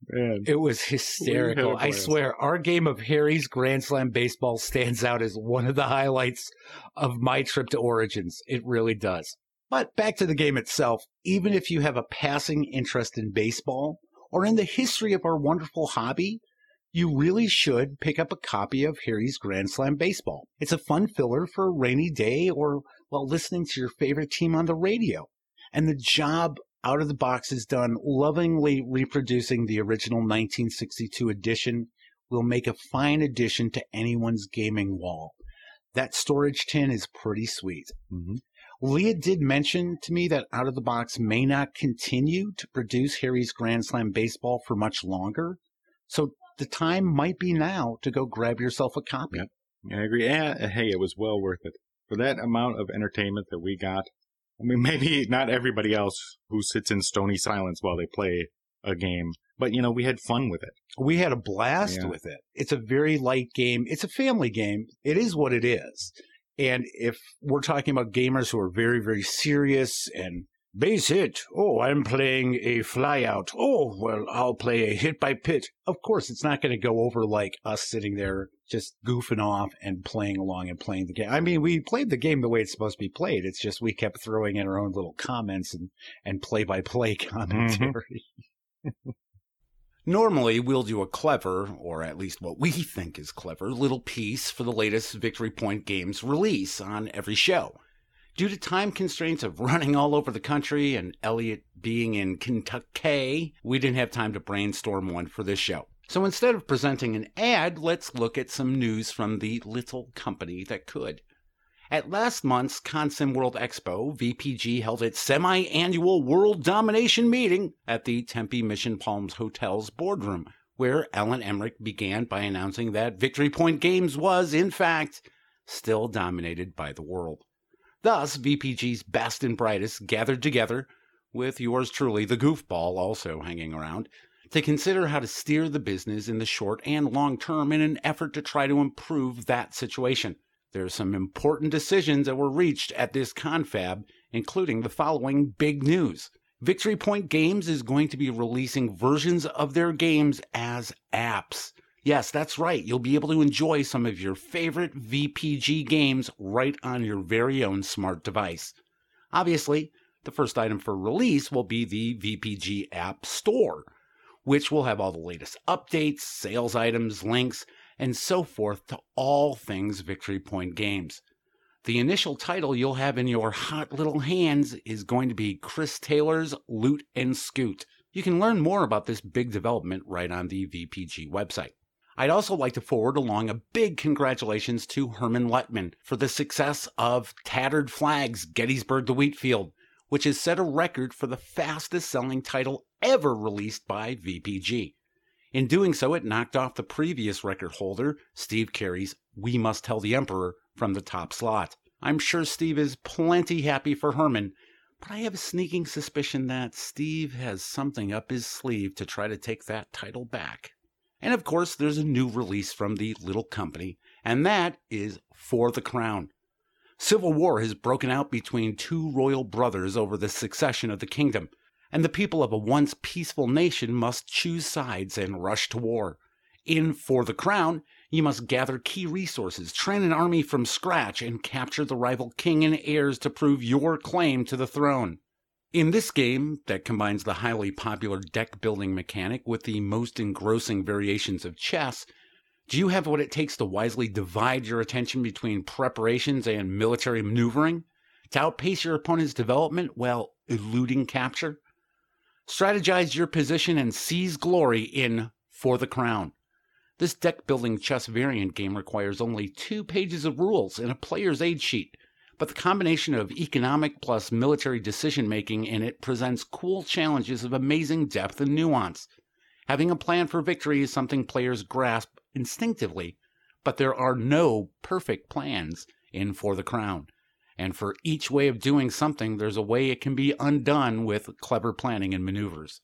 Man. It was hysterical. I swear, our game of Harry's Grand Slam Baseball stands out as one of the highlights of my trip to Origins. It really does. But back to the game itself, even if you have a passing interest in baseball or in the history of our wonderful hobby, you really should pick up a copy of Harry's Grand Slam Baseball. It's a fun filler for a rainy day or while listening to your favorite team on the radio. And the job out of the box is done lovingly reproducing the original 1962 edition will make a fine addition to anyone's gaming wall. That storage tin is pretty sweet. Mm-hmm. Leah did mention to me that Out of the Box may not continue to produce Harry's Grand Slam Baseball for much longer. So the time might be now to go grab yourself a copy. Yep. I agree. Yeah, hey, it was well worth it. For that amount of entertainment that we got, I mean, maybe not everybody else who sits in stony silence while they play a game, but, you know, we had fun with it. We had a blast with it. It's a very light game. It's a family game. It is what it is. And if we're talking about gamers who are very, very serious and base hit, oh, I'm playing a fly out. Oh, well, I'll play a hit by pitch. Of course, it's not going to go over like us sitting there just goofing off and playing along and playing the game. I mean, we played the game the way it's supposed to be played. It's just we kept throwing in our own little comments and play-by-play commentary. Mm-hmm. Normally, we'll do a clever, or at least what we think is clever, little piece for the latest Victory Point Games release on every show. Due to time constraints of running all over the country and Elliot being in Kentucky, we didn't have time to brainstorm one for this show. So instead of presenting an ad, let's look at some news from the little company that could. At last month's Consim World Expo, VPG held its semi-annual World Domination meeting at the Tempe Mission Palms Hotel's boardroom, where Alan Emmerich began by announcing that Victory Point Games was, in fact, still dominated by the world. Thus, VPG's best and brightest gathered together, with yours truly, the goofball, also hanging around, to consider how to steer the business in the short and long term in an effort to try to improve that situation. There are some important decisions that were reached at this confab, including the following big news. Victory Point Games is going to be releasing versions of their games as apps. Yes, that's right. You'll be able to enjoy some of your favorite VPG games right on your very own smart device. Obviously, the first item for release will be the VPG App Store, which will have all the latest updates, sales items, links, and so forth to all things Victory Point Games. The initial title you'll have in your hot little hands is going to be Chris Taylor's Loot and Scoot. You can learn more about this big development right on the VPG website. I'd also like to forward along a big congratulations to Herman Lettman for the success of Tattered Flags Gettysburg to Wheatfield, which has set a record for the fastest selling title ever released by VPG. In doing so, it knocked off the previous record holder, Steve Carey's We Must Tell the Emperor, from the top slot. I'm sure Steve is plenty happy for Herman, but I have a sneaking suspicion that Steve has something up his sleeve to try to take that title back. And of course, there's a new release from the little company, and that is For the Crown. Civil war has broken out between two royal brothers over the succession of the kingdom, and the people of a once peaceful nation must choose sides and rush to war. In For the Crown, you must gather key resources, train an army from scratch, and capture the rival king and heirs to prove your claim to the throne. In this game, that combines the highly popular deck-building mechanic with the most engrossing variations of chess, do you have what it takes to wisely divide your attention between preparations and military maneuvering? To outpace your opponent's development while eluding capture? Strategize your position and seize glory in For the Crown. This deck-building chess variant game requires only 2 pages of rules and a player's aid sheet, but the combination of economic plus military decision-making in it presents cool challenges of amazing depth and nuance. Having a plan for victory is something players grasp instinctively, but there are no perfect plans in For the Crown. And for each way of doing something, there's a way it can be undone with clever planning and maneuvers.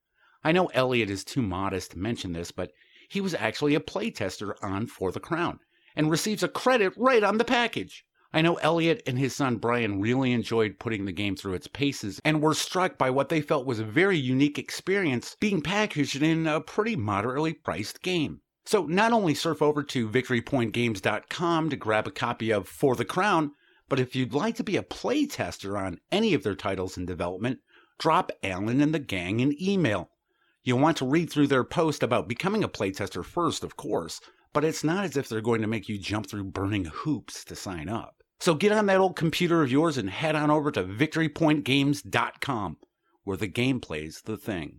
I know Elliot is too modest to mention this, but he was actually a playtester on For the Crown, and receives a credit right on the package. I know Elliot and his son Brian really enjoyed putting the game through its paces and were struck by what they felt was a very unique experience being packaged in a pretty moderately priced game. So not only surf over to victorypointgames.com to grab a copy of For the Crown, but if you'd like to be a playtester on any of their titles in development, drop Alan and the gang an email. You'll want to read through their post about becoming a playtester first, of course, but it's not as if they're going to make you jump through burning hoops to sign up. So get on that old computer of yours and head on over to victorypointgames.com, where the game plays the thing.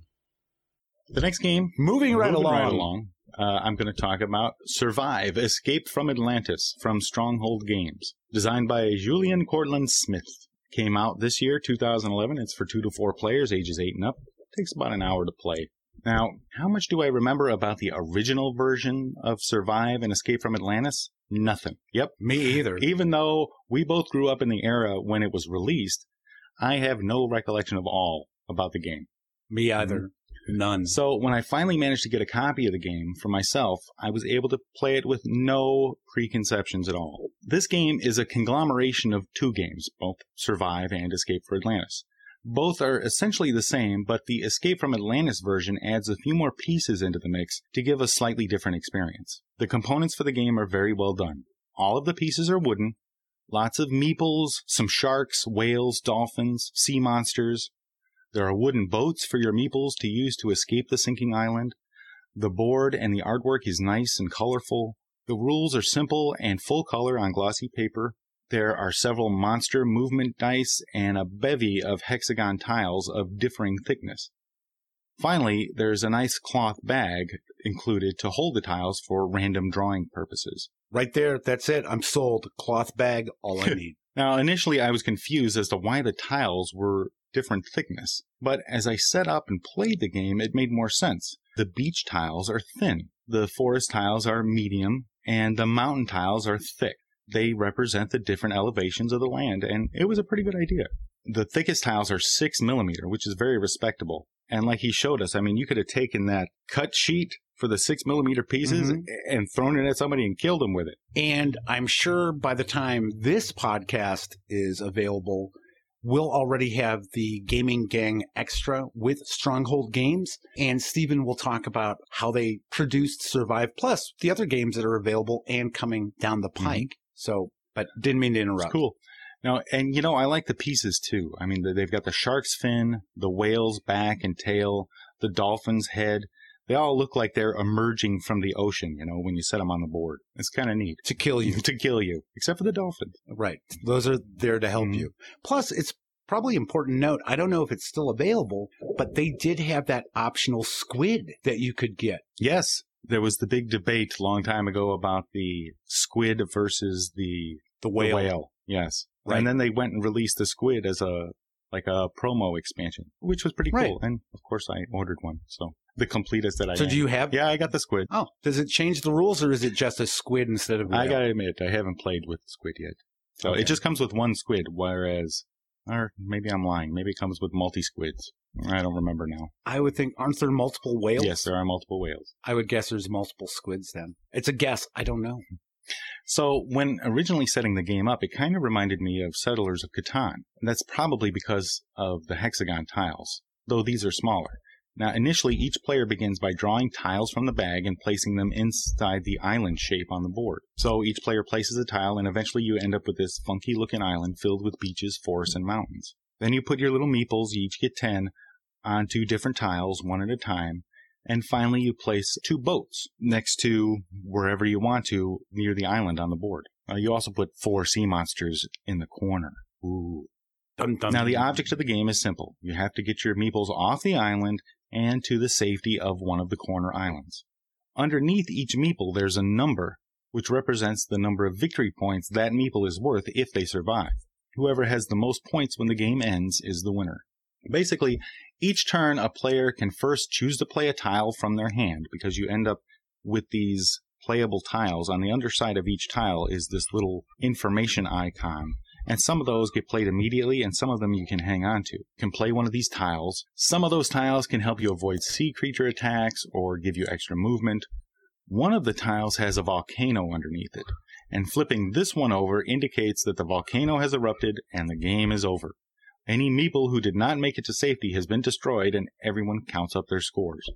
The next game, Moving right along. I'm going to talk about Survive, Escape from Atlantis from Stronghold Games. Designed by Julian Cortland Smith. Came out this year, 2011. It's for 2 to 4 players, ages 8 and up. Takes about an hour to play. Now, how much do I remember about the original version of Survive and Escape from Atlantis? Nothing. Yep. Me either. Even though we both grew up in the era when it was released, I have no recollection of all about the game. Me either. None. So when I finally managed to get a copy of the game for myself, I was able to play it with no preconceptions at all. This game is a conglomeration of 2 games, both Survive and Escape from Atlantis. Both are essentially the same, but the Escape from Atlantis version adds a few more pieces into the mix to give a slightly different experience. The components for the game are very well done. All of the pieces are wooden, lots of meeples, some sharks, whales, dolphins, sea monsters. There are wooden boats for your meeples to use to escape the sinking island. The board and the artwork is nice and colorful. The rules are simple and full color on glossy paper. There are several monster movement dice and a bevy of hexagon tiles of differing thickness. Finally, there's a nice cloth bag included to hold the tiles for random drawing purposes. Right there, that's it. I'm sold. Cloth bag, all I need. Now, initially I was confused as to why the tiles were different thickness, but as I set up and played the game, it made more sense. The beach tiles are thin, the forest tiles are medium, and the mountain tiles are thick. They represent the different elevations of the land, and it was a pretty good idea. The thickest tiles are 6mm, which is very respectable. And like he showed us, I mean, you could have taken that cut sheet for the 6mm pieces and thrown it at somebody and killed them with it. And I'm sure by the time this podcast is available, we'll already have the Gaming Gang Extra with Stronghold Games, and Stephen will talk about how they produced Survive, plus the other games that are available and coming down the pike. So, but didn't mean to interrupt. It's cool. Now, and you know, I like the pieces too. I mean, they've got the shark's fin, the whale's back and tail, the dolphin's head. They all look like they're emerging from the ocean, you know, when you set them on the board. It's kind of neat. To kill you. To kill you. Except for the dolphin. Right. Those are there to help you. Plus, it's probably important note, I don't know if it's still available, but they did have that optional squid that you could get. Yes. There was the big debate a long time ago about the squid versus the whale. Yes. Right. And then they went and released the squid as a promo expansion, which was pretty cool. And of course I ordered one. So the completest that I So had. Do you have? Yeah, I got the squid. Oh, does it change the rules or is it just a squid instead of whale? I gotta admit, I haven't played with the squid yet. So It just comes with one squid, whereas, or maybe I'm lying. Maybe it comes with multi-squids. I don't remember now. I would think, aren't there multiple whales? Yes, there are multiple whales. I would guess there's multiple squids then. It's a guess. I don't know. So when originally setting the game up, it kind of reminded me of Settlers of Catan. And that's probably because of the hexagon tiles, though these are smaller. Now, initially, each player begins by drawing tiles from the bag and placing them inside the island shape on the board. So each player places a tile, and eventually you end up with this funky-looking island filled with beaches, forests, and mountains. Then you put your little meeples, you each get 10, onto different tiles, one at a time. And finally, you place 2 boats next to wherever you want to near the island on the board. You also put 4 sea monsters in the corner. Ooh. Dun, dun, now, the dun. object of the game is simple. You have to get your meeples off the island and to the safety of one of the corner islands. Underneath each meeple, there's a number, which represents the number of victory points that meeple is worth if they survive. Whoever has the most points when the game ends is the winner. Basically, each turn a player can first choose to play a tile from their hand, because you end up with these playable tiles. On the underside of each tile is this little information icon, and some of those get played immediately, and some of them you can hang on to. You can play one of these tiles. Some of those tiles can help you avoid sea creature attacks or give you extra movement. One of the tiles has a volcano underneath it, and flipping this one over indicates that the volcano has erupted and the game is over. Any meeple who did not make it to safety has been destroyed, and everyone counts up their scores.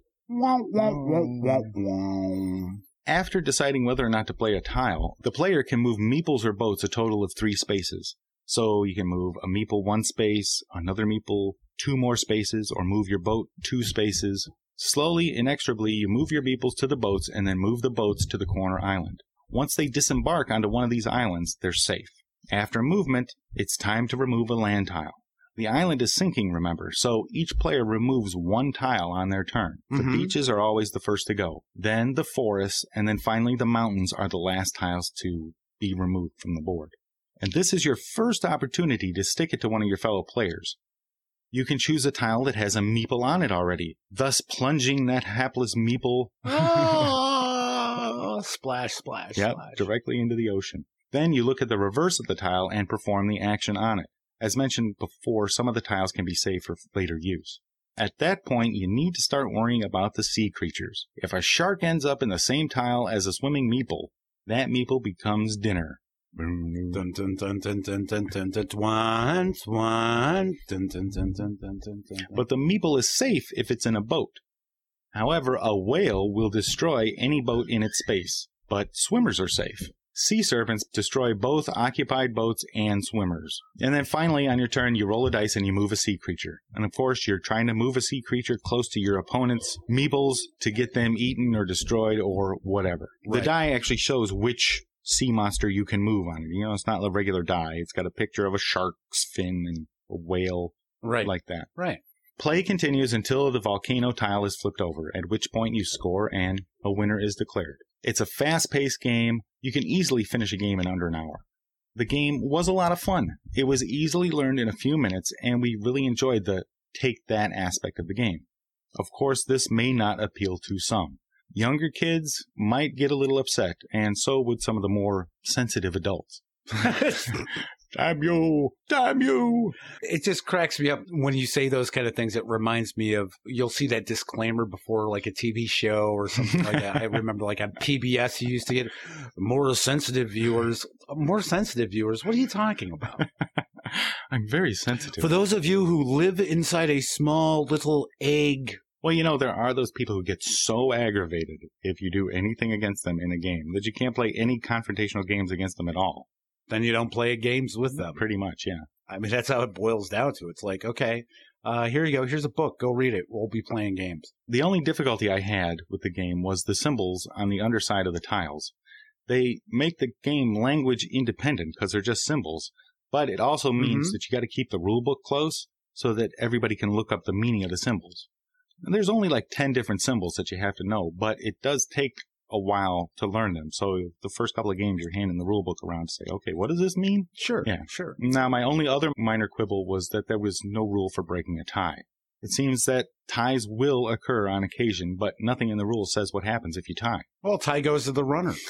After deciding whether or not to play a tile, the player can move meeples or boats a total of 3 spaces. So you can move a meeple 1 space, another meeple 2 more spaces, or move your boat 2 spaces. Slowly, inexorably, you move your meeples to the boats and then move the boats to the corner island. Once they disembark onto one of these islands, they're safe. After movement, it's time to remove a land tile. The island is sinking, remember, so each player removes 1 tile on their turn. The beaches are always the first to go. Then the forests, and then finally the mountains are the last tiles to be removed from the board. And this is your first opportunity to stick it to one of your fellow players. You can choose a tile that has a meeple on it already, thus plunging that hapless meeple splash, splash, yep, splash. Directly into the ocean. Then you look at the reverse of the tile and perform the action on it. As mentioned before, some of the tiles can be saved for later use. At that point, you need to start worrying about the sea creatures. If a shark ends up in the same tile as a swimming meeple, that meeple becomes dinner. Dun, dun, dun, dun, dun, dun, dun, dun, dun, dun, dun, dun, dun, dun, dun. But the meeple is safe if it's in a boat. However, a whale will destroy any boat in its space, but swimmers are safe. Sea serpents destroy both occupied boats and swimmers. And then finally, on your turn, you roll a dice and you move a sea creature. And of course, you're trying to move a sea creature close to your opponent's meeples to get them eaten or destroyed or whatever. Right. The die actually shows which sea monster you can move on it. You know, it's not a regular die. It's got a picture of a shark's fin and a whale, Right. like that. Right. Play continues until the volcano tile is flipped over, at which point you score and a winner is declared. It's a fast-paced game. You can easily finish a game in under an hour. The game was a lot of fun. It was easily learned in a few minutes, and we really enjoyed the take-that aspect of the game. Of course, this may not appeal to some. Younger kids might get a little upset, and so would some of the more sensitive adults. Damn you! Damn you! It just cracks me up when you say those kind of things. It reminds me of, you'll see that disclaimer before like a TV show or something like that. I remember like on PBS, you used to get more sensitive viewers. More sensitive viewers? What are you talking about? I'm very sensitive. For those of you who live inside a small little egg. Well, you know, there are those people who get so aggravated if you do anything against them in a game that you can't play any confrontational games against them at all. Then you don't play games with them. Pretty much, yeah. I mean, that's how it boils down to. It's like, okay, here you go. Here's a book. Go read it. We'll be playing games. The only difficulty I had with the game was the symbols on the underside of the tiles. They make the game language independent because they're just symbols, but it also means that you got to keep the rule book close so that everybody can look up the meaning of the symbols. And there's only like 10 different symbols that you have to know, but it does take a while to learn them. So the first couple of games, you're handing the rule book around to say, okay, what does this mean? Sure. Yeah. Sure. Now, my only other minor quibble was that there was no rule for breaking a tie. It seems that ties will occur on occasion, but nothing in the rules says what happens if you tie. Well, tie goes to the runner.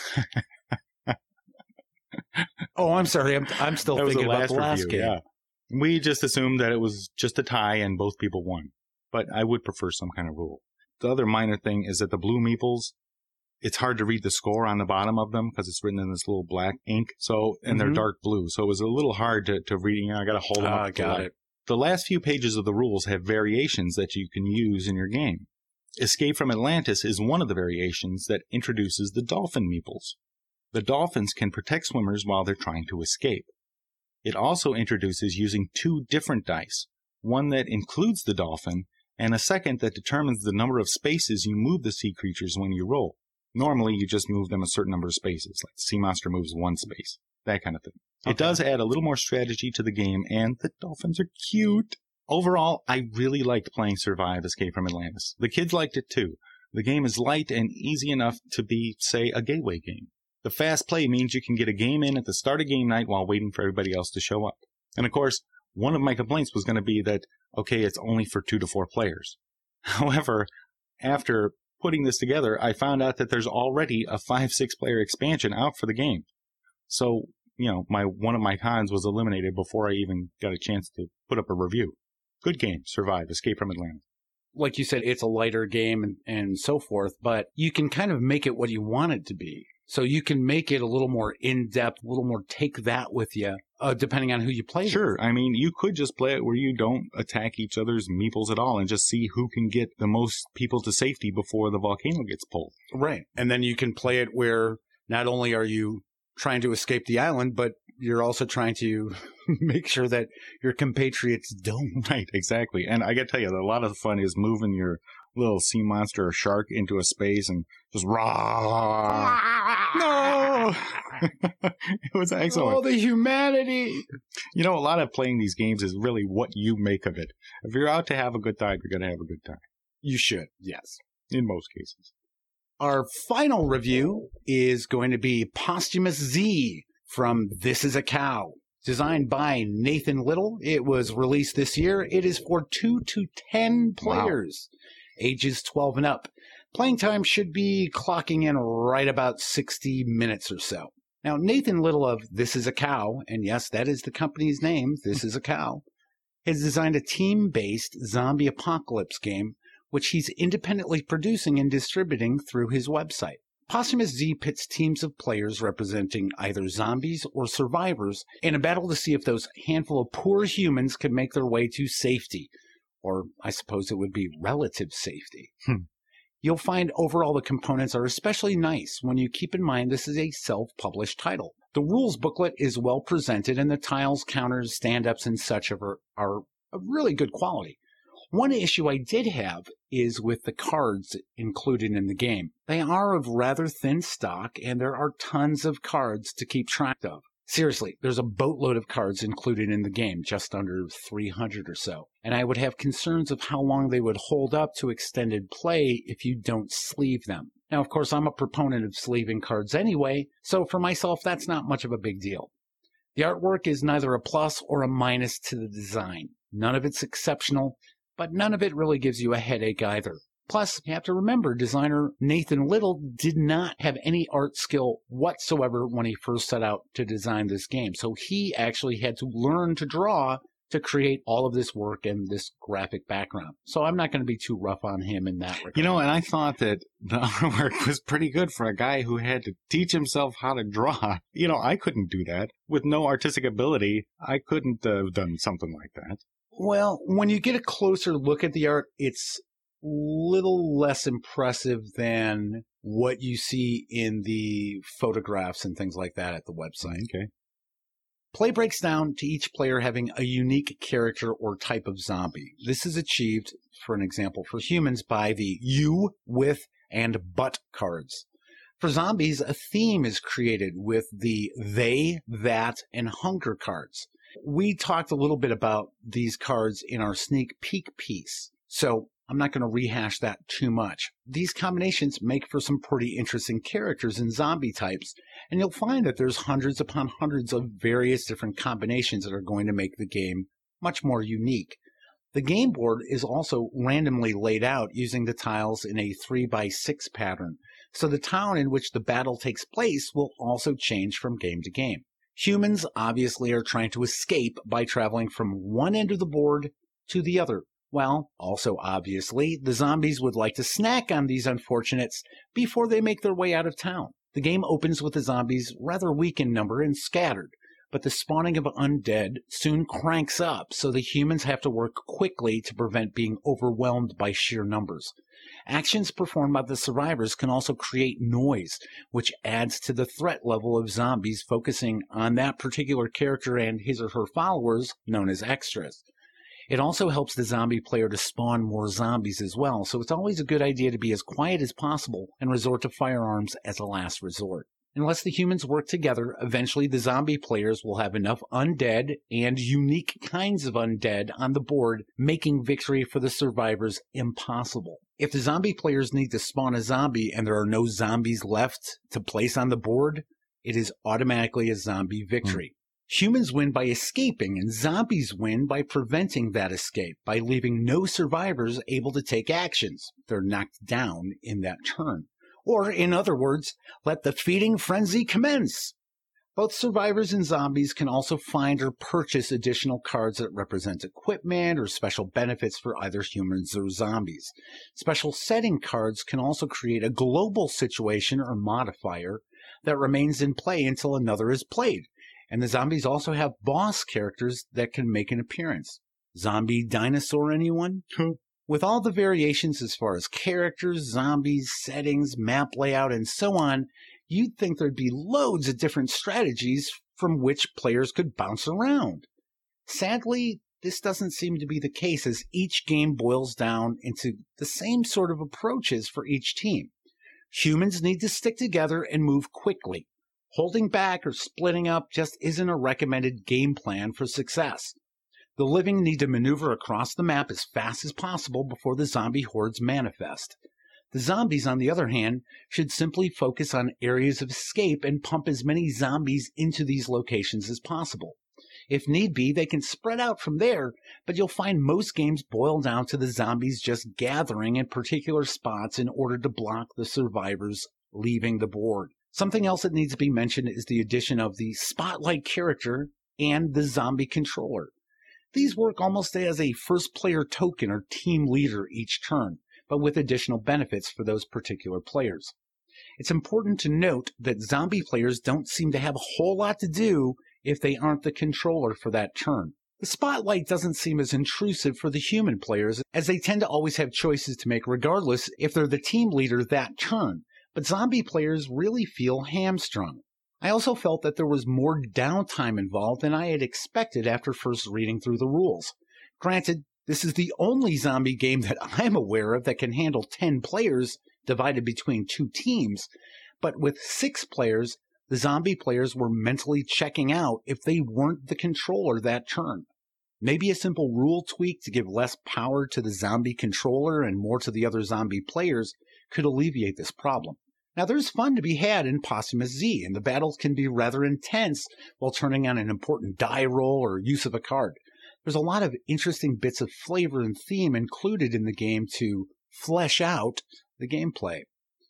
Oh, I'm sorry. I'm still thinking about the last game. Yeah. We just assumed that it was just a tie and both people won. But I would prefer some kind of rule. The other minor thing is that the blue meeples, it's hard to read the score on the bottom of them because it's written in this little black ink. So, and they're dark blue. So it was a little hard to read. You know, I got to hold them up. Got it. The last few pages of the rules have variations that you can use in your game. Escape from Atlantis is one of the variations that introduces the dolphin meeples. The dolphins can protect swimmers while they're trying to escape. It also introduces using 2 different dice, one that includes the dolphin and a second that determines the number of spaces you move the sea creatures when you roll. Normally, you just move them a certain number of spaces, like the sea monster moves 1 space, that kind of thing. Okay. It does add a little more strategy to the game, and the dolphins are cute. Overall, I really liked playing Survive Escape from Atlantis. The kids liked it too. The game is light and easy enough to be, say, a gateway game. The fast play means you can get a game in at the start of game night while waiting for everybody else to show up. And of course, one of my complaints was going to be that, okay, it's only for 2 to 4 players. However, after putting this together, I found out that there's already a 5-6 player expansion out for the game. So, you know, one of my cons was eliminated before I even got a chance to put up a review. Good game, Survive, Escape from Atlantis. Like you said, it's a lighter game and so forth, but you can kind of make it what you want it to be. So you can make it a little more in-depth, a little more take that with you, depending on who you play with. Sure. I mean, you could just play it where you don't attack each other's meeples at all and just see who can get the most people to safety before the volcano gets pulled. Right. And then you can play it where not only are you trying to escape the island, but you're also trying to make sure that your compatriots don't. Right, exactly. And I got to tell you, a lot of the fun is moving your little sea monster or shark into a space and just raw. No! It was excellent. Oh, the humanity! You know, a lot of playing these games is really what you make of it. If you're out to have a good time, you're going to have a good time. You should, yes. In most cases. Our final review is going to be Posthumous Z from This Is a Cow. Designed by Nathan Little. It was released this year. It is for 2 to 10 players, ages 12 and up. Playing time should be clocking in right about 60 minutes or so. Now, Nathan Little of This Is a Cow, and yes, that is the company's name, This Is a Cow, has designed a team-based zombie apocalypse game, which he's independently producing and distributing through his website. Posthumous Z pits teams of players representing either zombies or survivors in a battle to see if those handful of poor humans can make their way to safety, or I suppose it would be relative safety. You'll find overall the components are especially nice when you keep in mind this is a self-published title. The rules booklet is well presented and the tiles, counters, stand-ups, and such are of really good quality. One issue I did have is with the cards included in the game. They are of rather thin stock and there are tons of cards to keep track of. Seriously, there's a boatload of cards included in the game, just under 300 or so. And I would have concerns of how long they would hold up to extended play if you don't sleeve them. Now, of course, I'm a proponent of sleeving cards anyway, so for myself, that's not much of a big deal. The artwork is neither a plus or a minus to the design. None of it's exceptional, but none of it really gives you a headache either. Plus, you have to remember, designer Nathan Little did not have any art skill whatsoever when he first set out to design this game. So he actually had to learn to draw to create all of this work and this graphic background. So I'm not going to be too rough on him in that regard. You know, and I thought that the artwork was pretty good for a guy who had to teach himself how to draw. You know, I couldn't do that. With no artistic ability, I couldn't have done something like that. Well, when you get a closer look at the art, it's little less impressive than what you see in the photographs and things like that at the website. Okay. Play breaks down to each player having a unique character or type of zombie. This is achieved, for an example, for humans by the you, with, and but cards. For zombies, a theme is created with the they, that, and hunger cards. We talked a little bit about these cards in our sneak peek piece, so I'm not going to rehash that too much. These combinations make for some pretty interesting characters and zombie types, and you'll find that there's hundreds upon hundreds of various different combinations that are going to make the game much more unique. The game board is also randomly laid out using the tiles in a 3x6 pattern, so the town in which the battle takes place will also change from game to game. Humans obviously are trying to escape by traveling from one end of the board to the other. Well, also obviously, the zombies would like to snack on these unfortunates before they make their way out of town. The game opens with the zombies rather weak in number and scattered, but the spawning of undead soon cranks up, so the humans have to work quickly to prevent being overwhelmed by sheer numbers. Actions performed by the survivors can also create noise, which adds to the threat level of zombies, focusing on that particular character and his or her followers, known as extras. It also helps the zombie player to spawn more zombies as well, so it's always a good idea to be as quiet as possible and resort to firearms as a last resort. Unless the humans work together, eventually the zombie players will have enough undead and unique kinds of undead on the board, making victory for the survivors impossible. If the zombie players need to spawn a zombie and there are no zombies left to place on the board, it is automatically a zombie victory. Humans win by escaping, and zombies win by preventing that escape, by leaving no survivors able to take actions. They're knocked down in that turn. Or, in other words, let the feeding frenzy commence. Both survivors and zombies can also find or purchase additional cards that represent equipment or special benefits for either humans or zombies. Special setting cards can also create a global situation or modifier that remains in play until another is played. And the zombies also have boss characters that can make an appearance. Zombie dinosaur, anyone? With all the variations as far as characters, zombies, settings, map layout, and so on, you'd think there'd be loads of different strategies from which players could bounce around. Sadly, this doesn't seem to be the case, as each game boils down into the same sort of approaches for each team. Humans need to stick together and move quickly. Holding back or splitting up just isn't a recommended game plan for success. The living need to maneuver across the map as fast as possible before the zombie hordes manifest. The zombies, on the other hand, should simply focus on areas of escape and pump as many zombies into these locations as possible. If need be, they can spread out from there, but you'll find most games boil down to the zombies just gathering in particular spots in order to block the survivors leaving the board. Something else that needs to be mentioned is the addition of the spotlight character and the zombie controller. These work almost as a first-player token or team leader each turn, but with additional benefits for those particular players. It's important to note that zombie players don't seem to have a whole lot to do if they aren't the controller for that turn. The spotlight doesn't seem as intrusive for the human players, as they tend to always have choices to make regardless if they're the team leader that turn, but zombie players really feel hamstrung. I also felt that there was more downtime involved than I had expected after first reading through the rules. Granted, this is the only zombie game that I'm aware of that can handle 10 players divided between 2 teams, but with 6 players, the zombie players were mentally checking out if they weren't the controller that turn. Maybe a simple rule tweak to give less power to the zombie controller and more to the other zombie players could alleviate this problem. Now, there's fun to be had in Posthumous Z, and the battles can be rather intense while turning on an important die roll or use of a card. There's a lot of interesting bits of flavor and theme included in the game to flesh out the gameplay.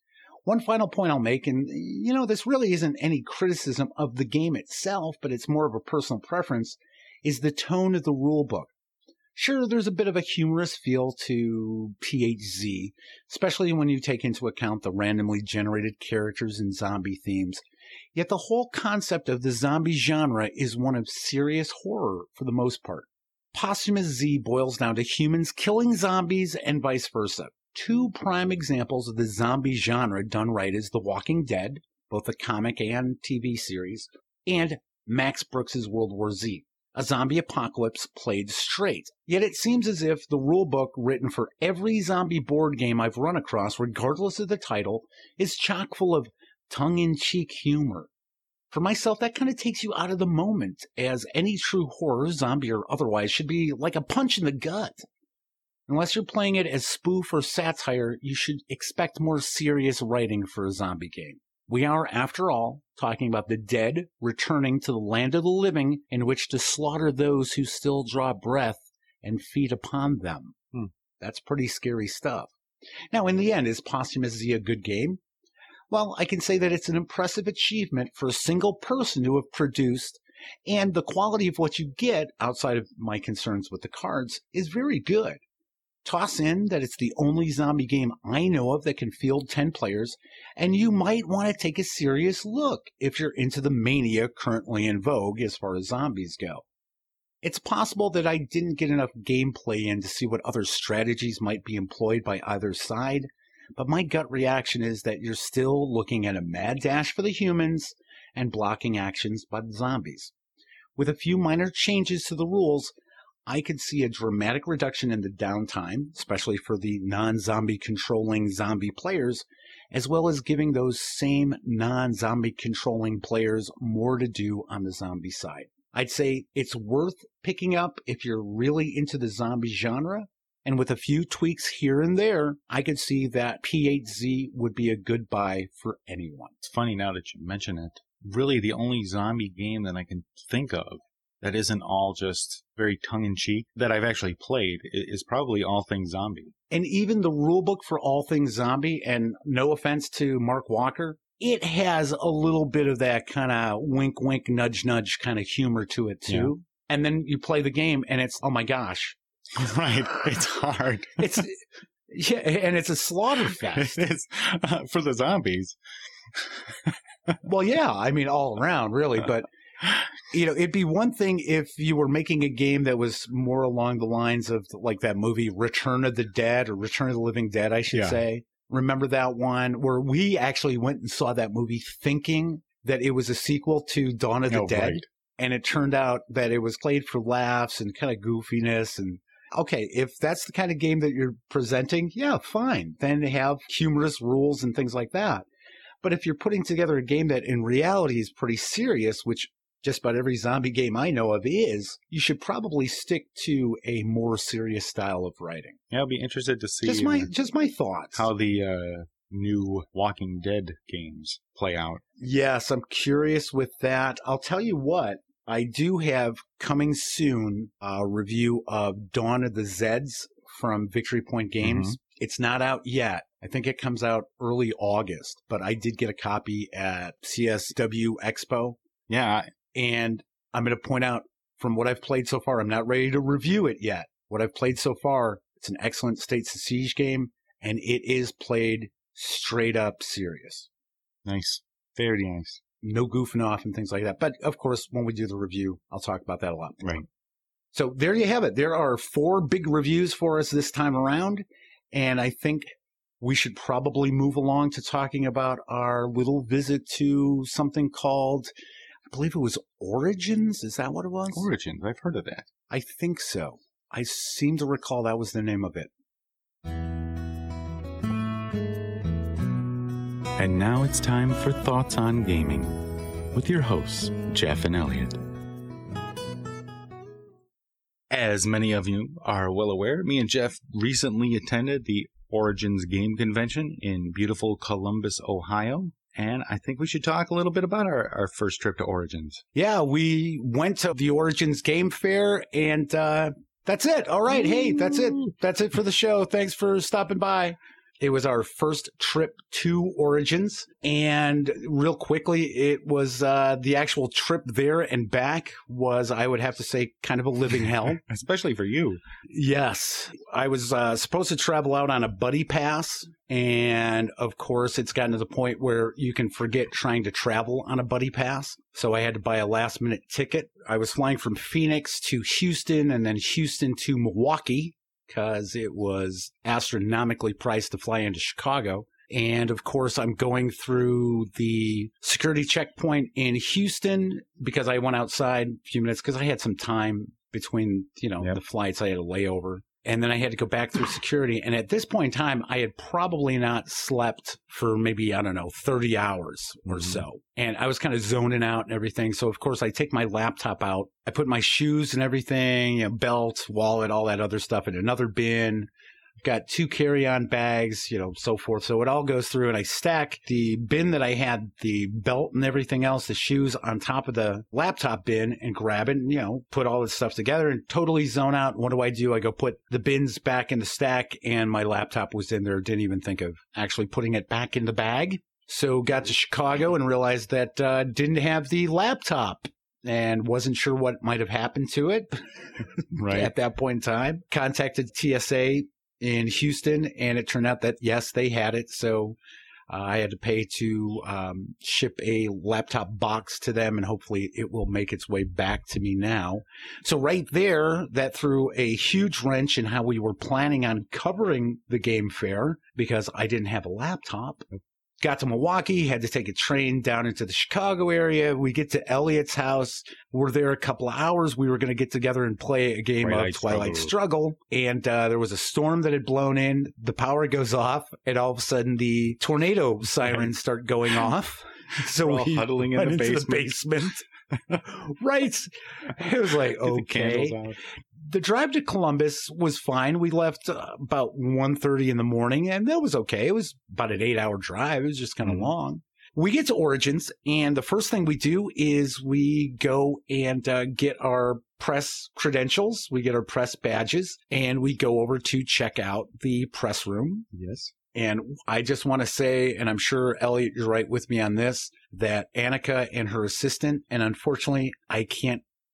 One final point I'll make, and this really isn't any criticism of the game itself, but it's more of a personal preference, is the tone of the rulebook. Sure, there's a bit of a humorous feel to PHZ, especially when you take into account the randomly generated characters and zombie themes. Yet the whole concept of the zombie genre is one of serious horror for the most part. Posthumous Z boils down to humans killing zombies and vice versa. 2 prime examples of the zombie genre done right is The Walking Dead, both the comic and TV series, and Max Brooks' World War Z, a zombie apocalypse played straight. Yet it seems as if the rulebook written for every zombie board game I've run across, regardless of the title, is chock full of tongue-in-cheek humor. For myself, that kind of takes you out of the moment, as any true horror, zombie or otherwise, should be like a punch in the gut. Unless you're playing it as spoof or satire, you should expect more serious writing for a zombie game. We are, after all, talking about the dead returning to the land of the living in which to slaughter those who still draw breath and feed upon them. That's pretty scary stuff. Now, in the end, is Posthumous Z a good game? Well, I can say that it's an impressive achievement for a single person to have produced, and the quality of what you get, outside of my concerns with the cards, is very good. Toss in that it's the only zombie game I know of that can field 10 players, and you might want to take a serious look if you're into the mania currently in vogue as far as zombies go. It's possible that I didn't get enough gameplay in to see what other strategies might be employed by either side, but my gut reaction is that you're still looking at a mad dash for the humans and blocking actions by the zombies. With a few minor changes to the rules, I could see a dramatic reduction in the downtime, especially for the non-zombie controlling zombie players, as well as giving those same non-zombie controlling players more to do on the zombie side. I'd say it's worth picking up if you're really into the zombie genre, and with a few tweaks here and there, I could see that P8Z would be a good buy for anyone. It's funny now that you mention it. Really, the only zombie game that I can think of that isn't all just very tongue-in-cheek that I've actually played is probably All Things Zombie. And even the rulebook for All Things Zombie, and no offense to Mark Walker, it has a little bit of that kind of wink-wink, nudge-nudge kind of humor to it, too. Yeah. And then you play the game, and it's, oh my gosh. Right. It's hard. And it's a slaughter fest. It's for the zombies. Well, yeah, I mean, all around, really. But, it'd be one thing if you were making a game that was more along the lines of like that movie Return of the Dead, or Return of the Living Dead, I should say. Remember that one where we actually went and saw that movie thinking that it was a sequel to Dawn of the Dead. Right. And it turned out that it was played for laughs and kind of goofiness. And okay, if that's the kind of game that you're presenting, yeah, fine. Then have humorous rules and things like that. But if you're putting together a game that in reality is pretty serious, which just about every zombie game I know of is, you should probably stick to a more serious style of writing. Yeah, I'll be interested to see just my thoughts. How the new Walking Dead games play out. Yes, I'm curious with that. I'll tell you what, I do have coming soon a review of Dawn of the Zeds from Victory Point Games. Mm-hmm. It's not out yet. I think it comes out early August, but I did get a copy at CSW Expo. Yeah. And I'm going to point out, from what I've played so far, I'm not ready to review it yet. What I've played so far, it's an excellent States of Siege game, and it is played straight up serious. Nice. Very nice. No goofing off and things like that. But, of course, when we do the review, I'll talk about that a lot more. Right. So there you have it. There are 4 big reviews for us this time around, and I think we should probably move along to talking about our little visit to something called, I believe it was Origins. Is that what it was? Origins. I've heard of that. I think so. I seem to recall that was the name of it. And now it's time for Thoughts on Gaming with your hosts, Jeff and Elliot. As many of you are well aware, me and Jeff recently attended the Origins Game Convention in beautiful Columbus, Ohio. And I think we should talk a little bit about our first trip to Origins. Yeah, we went to the Origins Game Fair, and that's it. All right. Hey, that's it. That's it for the show. Thanks for stopping by. It was our first trip to Origins, and real quickly, it was the actual trip there and back was, I would have to say, kind of a living hell. Especially for you. Yes. I was supposed to travel out on a buddy pass, and of course, it's gotten to the point where you can forget trying to travel on a buddy pass. So I had to buy a last-minute ticket. I was flying from Phoenix to Houston, and then Houston to Milwaukee, because it was astronomically priced to fly into Chicago. And of course, I'm going through the security checkpoint in Houston because I went outside a few minutes because I had some time between, the flights. I had a layover. And then I had to go back through security. And at this point in time, I had probably not slept for maybe, 30 hours or so. And I was kind of zoning out and everything. So, of course, I take my laptop out. I put my shoes and everything, belt, wallet, all that other stuff in another bin. Got 2 carry-on bags, so forth. So it all goes through, and I stack the bin that I had, the belt and everything else, the shoes on top of the laptop bin, and grab it and, put all this stuff together and totally zone out. What do? I go put the bins back in the stack, and my laptop was in there. Didn't even think of actually putting it back in the bag. So got to Chicago and realized that didn't have the laptop. And wasn't sure what might have happened to it right at that point in time. Contacted TSA in Houston, and it turned out that, yes, they had it. So I had to pay to ship a laptop box to them, and hopefully it will make its way back to me now. So right there, that threw a huge wrench in how we were planning on covering the game fair because I didn't have a laptop. Got to Milwaukee, had to take a train down into the Chicago area. We get to Elliot's house. We're there a couple of hours. We were going to get together and play a game of Twilight Struggle. And there was a storm that had blown in. The power goes off. And all of a sudden, the tornado sirens start going off. So we're all huddling in the basement. Right. It was like, okay. The drive to Columbus was fine. We left about 1:30 in the morning, and that was okay. It was about an 8-hour drive. It was just kind of long. We get to Origins, and the first thing we do is we go and get our press credentials. We get our press badges, and we go over to check out the press room. Yes. And I just want to say, and I'm sure, Elliot, you're right with me on this, that Annika and her assistant, and unfortunately, I can't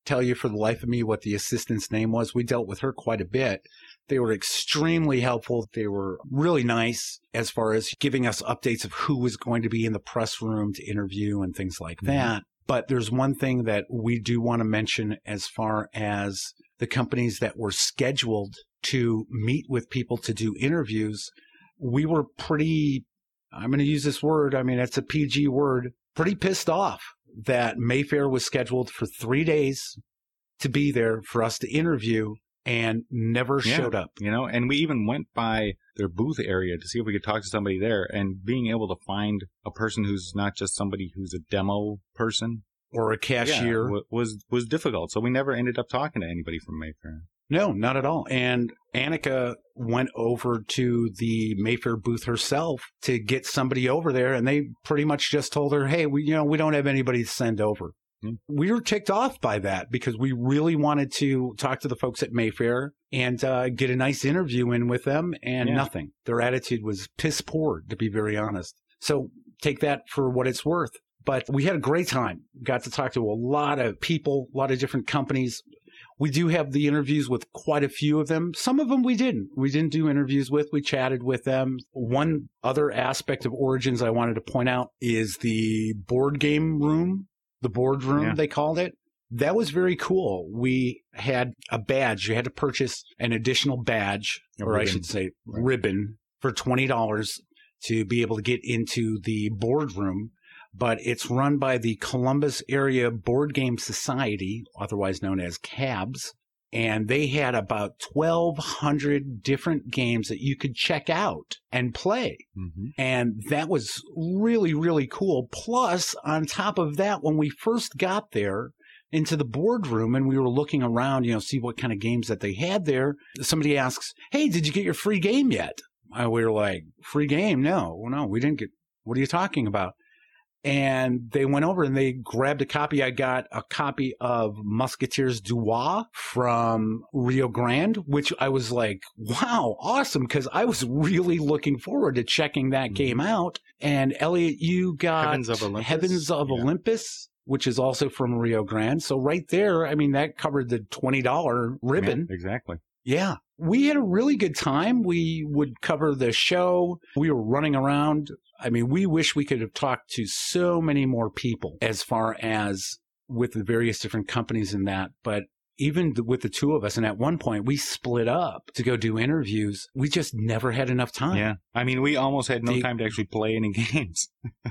tell you for the life of me what the assistant's name was. We dealt with her quite a bit. They were extremely helpful. They were really nice as far as giving us updates of who was going to be in the press room to interview and things like that. But there's one thing that we do want to mention as far as the companies that were scheduled to meet with people to do interviews. We were pretty, I'm going to use this word, I mean, it's a PG word, pretty pissed off that Mayfair was scheduled for 3 days to be there for us to interview and never showed up. You know, and we even went by their booth area to see if we could talk to somebody there, and being able to find a person who's not just somebody who's a demo person or a cashier was difficult. So we never ended up talking to anybody from Mayfair. No, not at all. And Annika went over to the Mayfair booth herself to get somebody over there, and they pretty much just told her, hey, we don't have anybody to send over. We were ticked off by that because we really wanted to talk to the folks at Mayfair and get a nice interview in with them, and nothing. Their attitude was piss poor, to be very honest. So take that for what it's worth. But we had a great time. Got to talk to a lot of people, a lot of different companies. We do have the interviews with quite a few of them. Some of them we didn't. We didn't do interviews with. We chatted with them. One other aspect of Origins I wanted to point out is the board game room, the boardroom, they called it. That was very cool. We had a badge. You had to purchase an additional badge, I should say ribbon, for $20 to be able to get into the boardroom. But it's run by the Columbus Area Board Game Society, otherwise known as CABS, and they had about 1,200 different games that you could check out and play. And that was really, really cool. Plus, on top of that, when we first got there into the boardroom and we were looking around, see what kind of games that they had there, somebody asks, hey, did you get your free game yet? We were like, free game? No, we didn't get, what are you talking about? And they went over and they grabbed a copy. I got a copy of Musketeers du Roi from Rio Grande, which I was like, wow, awesome, because I was really looking forward to checking that game out. And Elliot, you got Heavens of Olympus, which is also from Rio Grande. So right there, I mean, that covered the $20 ribbon. Yeah, exactly. Yeah. We had a really good time. We would cover the show. We were running around. I mean, we wish we could have talked to so many more people as far as with the various different companies in that. But even with the two of us, and at one point we split up to go do interviews. We just never had enough time. Yeah. I mean, we almost had no time to actually play any games,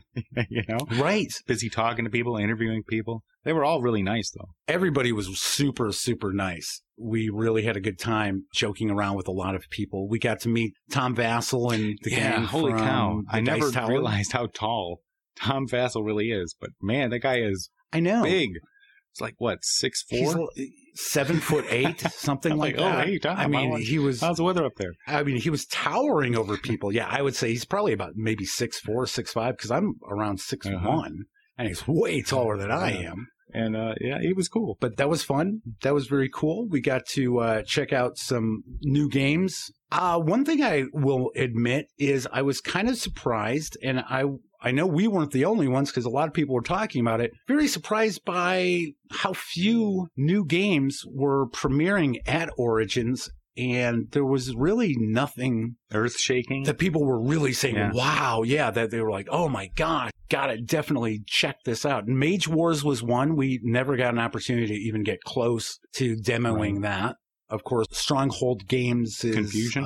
Right. Busy talking to people, interviewing people. They were all really nice, though. Everybody was super, super nice. We really had a good time joking around with a lot of people. We got to meet Tom Vassell and the gang. Holy cow. I never Tower. realized how tall Tom Vassell really is. But, man, that guy is big. It's like, what, 6'4"? He's 7'8", something like that. Oh, hey, Tom. I mean, he was... How's the weather up there? I mean, he was towering over people. Yeah, I would say he's probably about maybe 6'4", 6'5", because I'm around 6'1", and he's way taller than I am. And, he was cool. But that was fun. That was very cool. We got to check out some new games. One thing I will admit is I was kind of surprised, and I know we weren't the only ones because a lot of people were talking about it. Very surprised by how few new games were premiering at Origins. And there was really nothing earth-shaking that people were really saying, wow, that they were like, oh my gosh, gotta definitely check this out. Mage Wars was one. We never got an opportunity to even get close to demoing that. Of course, Stronghold Games is...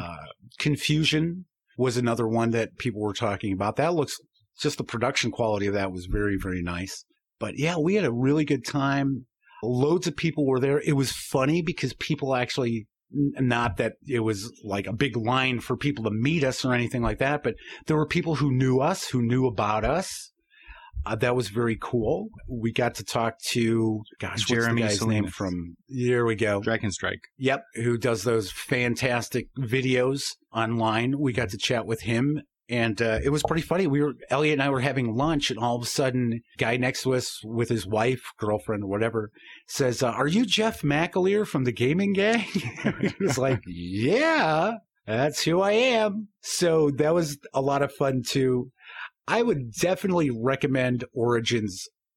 Confusion was another one that people were talking about. That looks... Just the production quality of that was very, very nice. But yeah, we had a really good time. Loads of people were there. It was funny because people actually... Not that it was like a big line for people to meet us or anything like that, but there were people who knew us, who knew about us. That was very cool. We got to talk to, Jeremy what's the guy's name from? Here we go. Dragon Strike. Yep, who does those fantastic videos online. We got to chat with him. And it was pretty funny. Elliot and I were having lunch, and all of a sudden, guy next to us with his wife, girlfriend, or whatever, says, are you Jeff McAleer from the Gaming Gang? He was like, yeah, that's who I am. So that was a lot of fun, too. I would definitely recommend Origins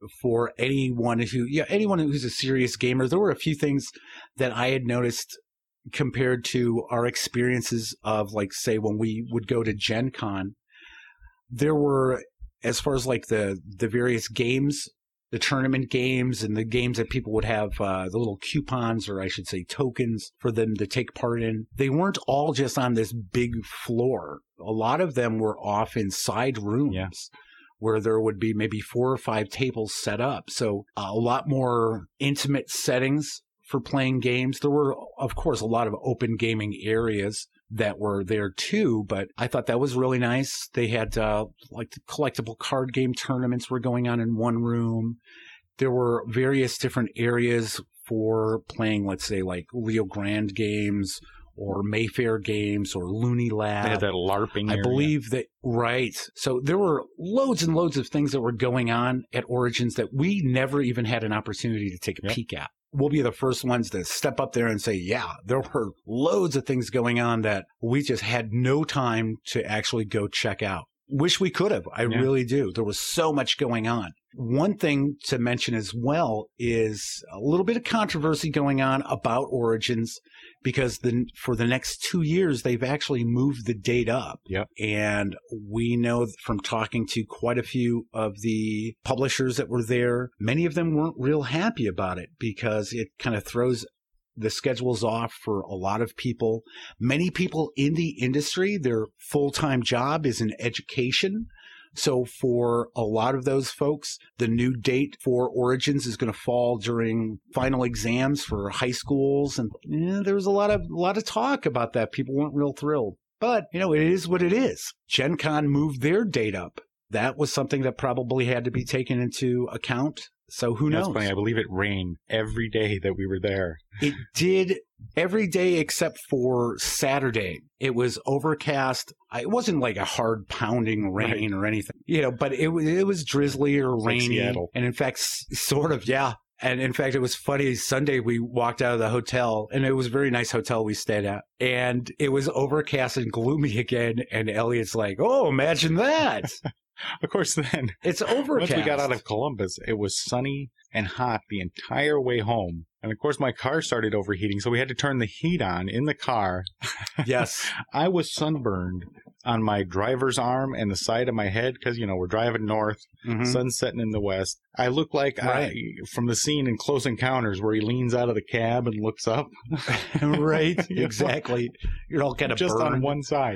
for anyone who's a serious gamer. There were a few things that I had noticed compared to our experiences of, like, say, when we would go to Gen Con. There were, as far as like the various games, the tournament games and the games that people would have the little coupons, or I should say tokens, for them to take part in, they weren't all just on this big floor. A lot of them were off in side rooms where there would be maybe 4 or 5 tables set up. So a lot more intimate settings for playing games. There were, of course, a lot of open gaming areas that were there too, but I thought that was really nice. They had like the collectible card game tournaments were going on in one room. There were various different areas for playing, let's say, like Rio Grande games or Mayfair games or Looney Lab. They had that LARPing area. I believe that, right. So there were loads and loads of things that were going on at Origins that we never even had an opportunity to take a peek at. We'll be the first ones to step up there and say, yeah, there were loads of things going on that we just had no time to actually go check out. Wish we could have. I really do. There was so much going on. One thing to mention as well is a little bit of controversy going on about Origins, because for the next 2 years, they've actually moved the date up. Yep. And we know from talking to quite a few of the publishers that were there, many of them weren't real happy about it because it kind of throws the schedules off for a lot of people. Many people in the industry, their full-time job is in education. So for a lot of those folks, the new date for Origins is going to fall during final exams for high schools. And there was a lot of talk about that. People weren't real thrilled. But, it is what it is. Gen Con moved their date up. That was something that probably had to be taken into account. So who knows? That's funny. I believe it rained every day that we were there. It did every day except for Saturday. It was overcast. It wasn't like a hard pounding rain or anything, but it was drizzly or rainy. Like Seattle. And in fact, sort of, yeah. And in fact, it was funny. Sunday, we walked out of the hotel, and it was a very nice hotel we stayed at. And it was overcast and gloomy again. And Elliot's like, oh, imagine that. Of course, then it's overcast. Once we got out of Columbus, it was sunny and hot the entire way home. And of course, my car started overheating, so we had to turn the heat on in the car. Yes. I was sunburned on my driver's arm and the side of my head because, we're driving north, sun's setting in the west. I look like from the scene in Close Encounters where he leans out of the cab and looks up. Right, exactly. You're all kind of just burned on one side.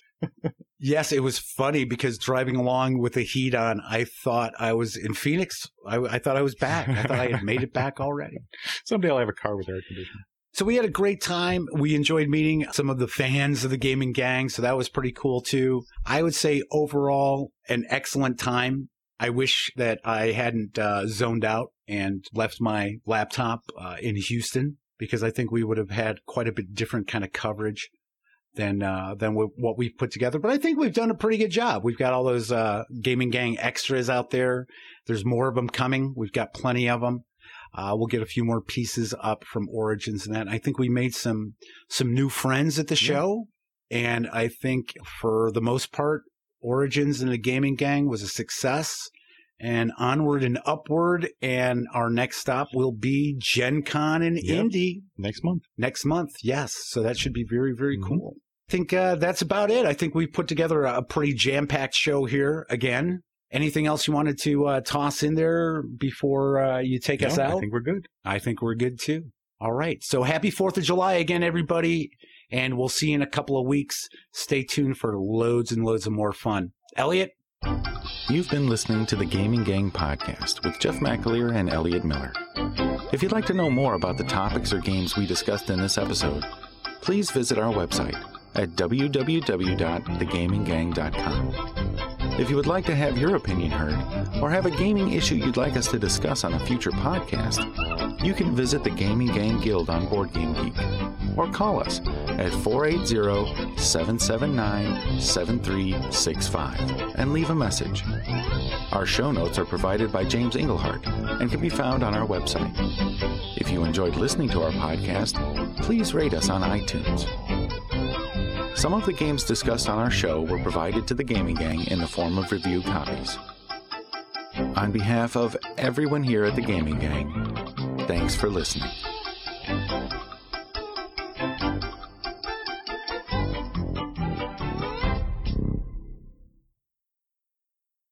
Yes, it was funny because driving along with the heat on, I thought I was in Phoenix. I thought I was back. I thought I had made it back already. Someday I'll have a car with air conditioning. So we had a great time. We enjoyed meeting some of the fans of the gaming gang, so that was pretty cool too. I would say overall, an excellent time. I wish that I hadn't zoned out and left my laptop in Houston, because I think we would have had quite a bit different kind of coverage than what we've put together. But I think we've done a pretty good job. We've got all those Gaming Gang extras out there. There's more of them coming. We've got plenty of them. We'll get a few more pieces up from Origins and that. I think we made some new friends at the show. And I think for the most part, Origins and the Gaming Gang was a success. And onward and upward. And our next stop will be Gen Con in Indy. Next month. Next month, yes. So that should be very, very cool. I think that's about it. I think we put together a pretty jam-packed show here again. Anything else you wanted to toss in there before you take us out? I think we're good. I think we're good too. All right. So happy 4th of July again, everybody. And we'll see you in a couple of weeks. Stay tuned for loads and loads of more fun. Elliot? You've been listening to the Gaming Gang podcast with Jeff McAleer and Elliot Miller. If you'd like to know more about the topics or games we discussed in this episode, please visit our website at www.thegaminggang.com. If you would like to have your opinion heard or have a gaming issue you'd like us to discuss on a future podcast, you can visit the Gaming Gang Guild on Board Game Geek or call us at 480-779-7365 and leave a message. Our show notes are provided by James Englehart and can be found on our website. If you enjoyed listening to our podcast, please rate us on iTunes. Some of the games discussed on our show were provided to the Gaming Gang in the form of review copies. On behalf of everyone here at the Gaming Gang, thanks for listening.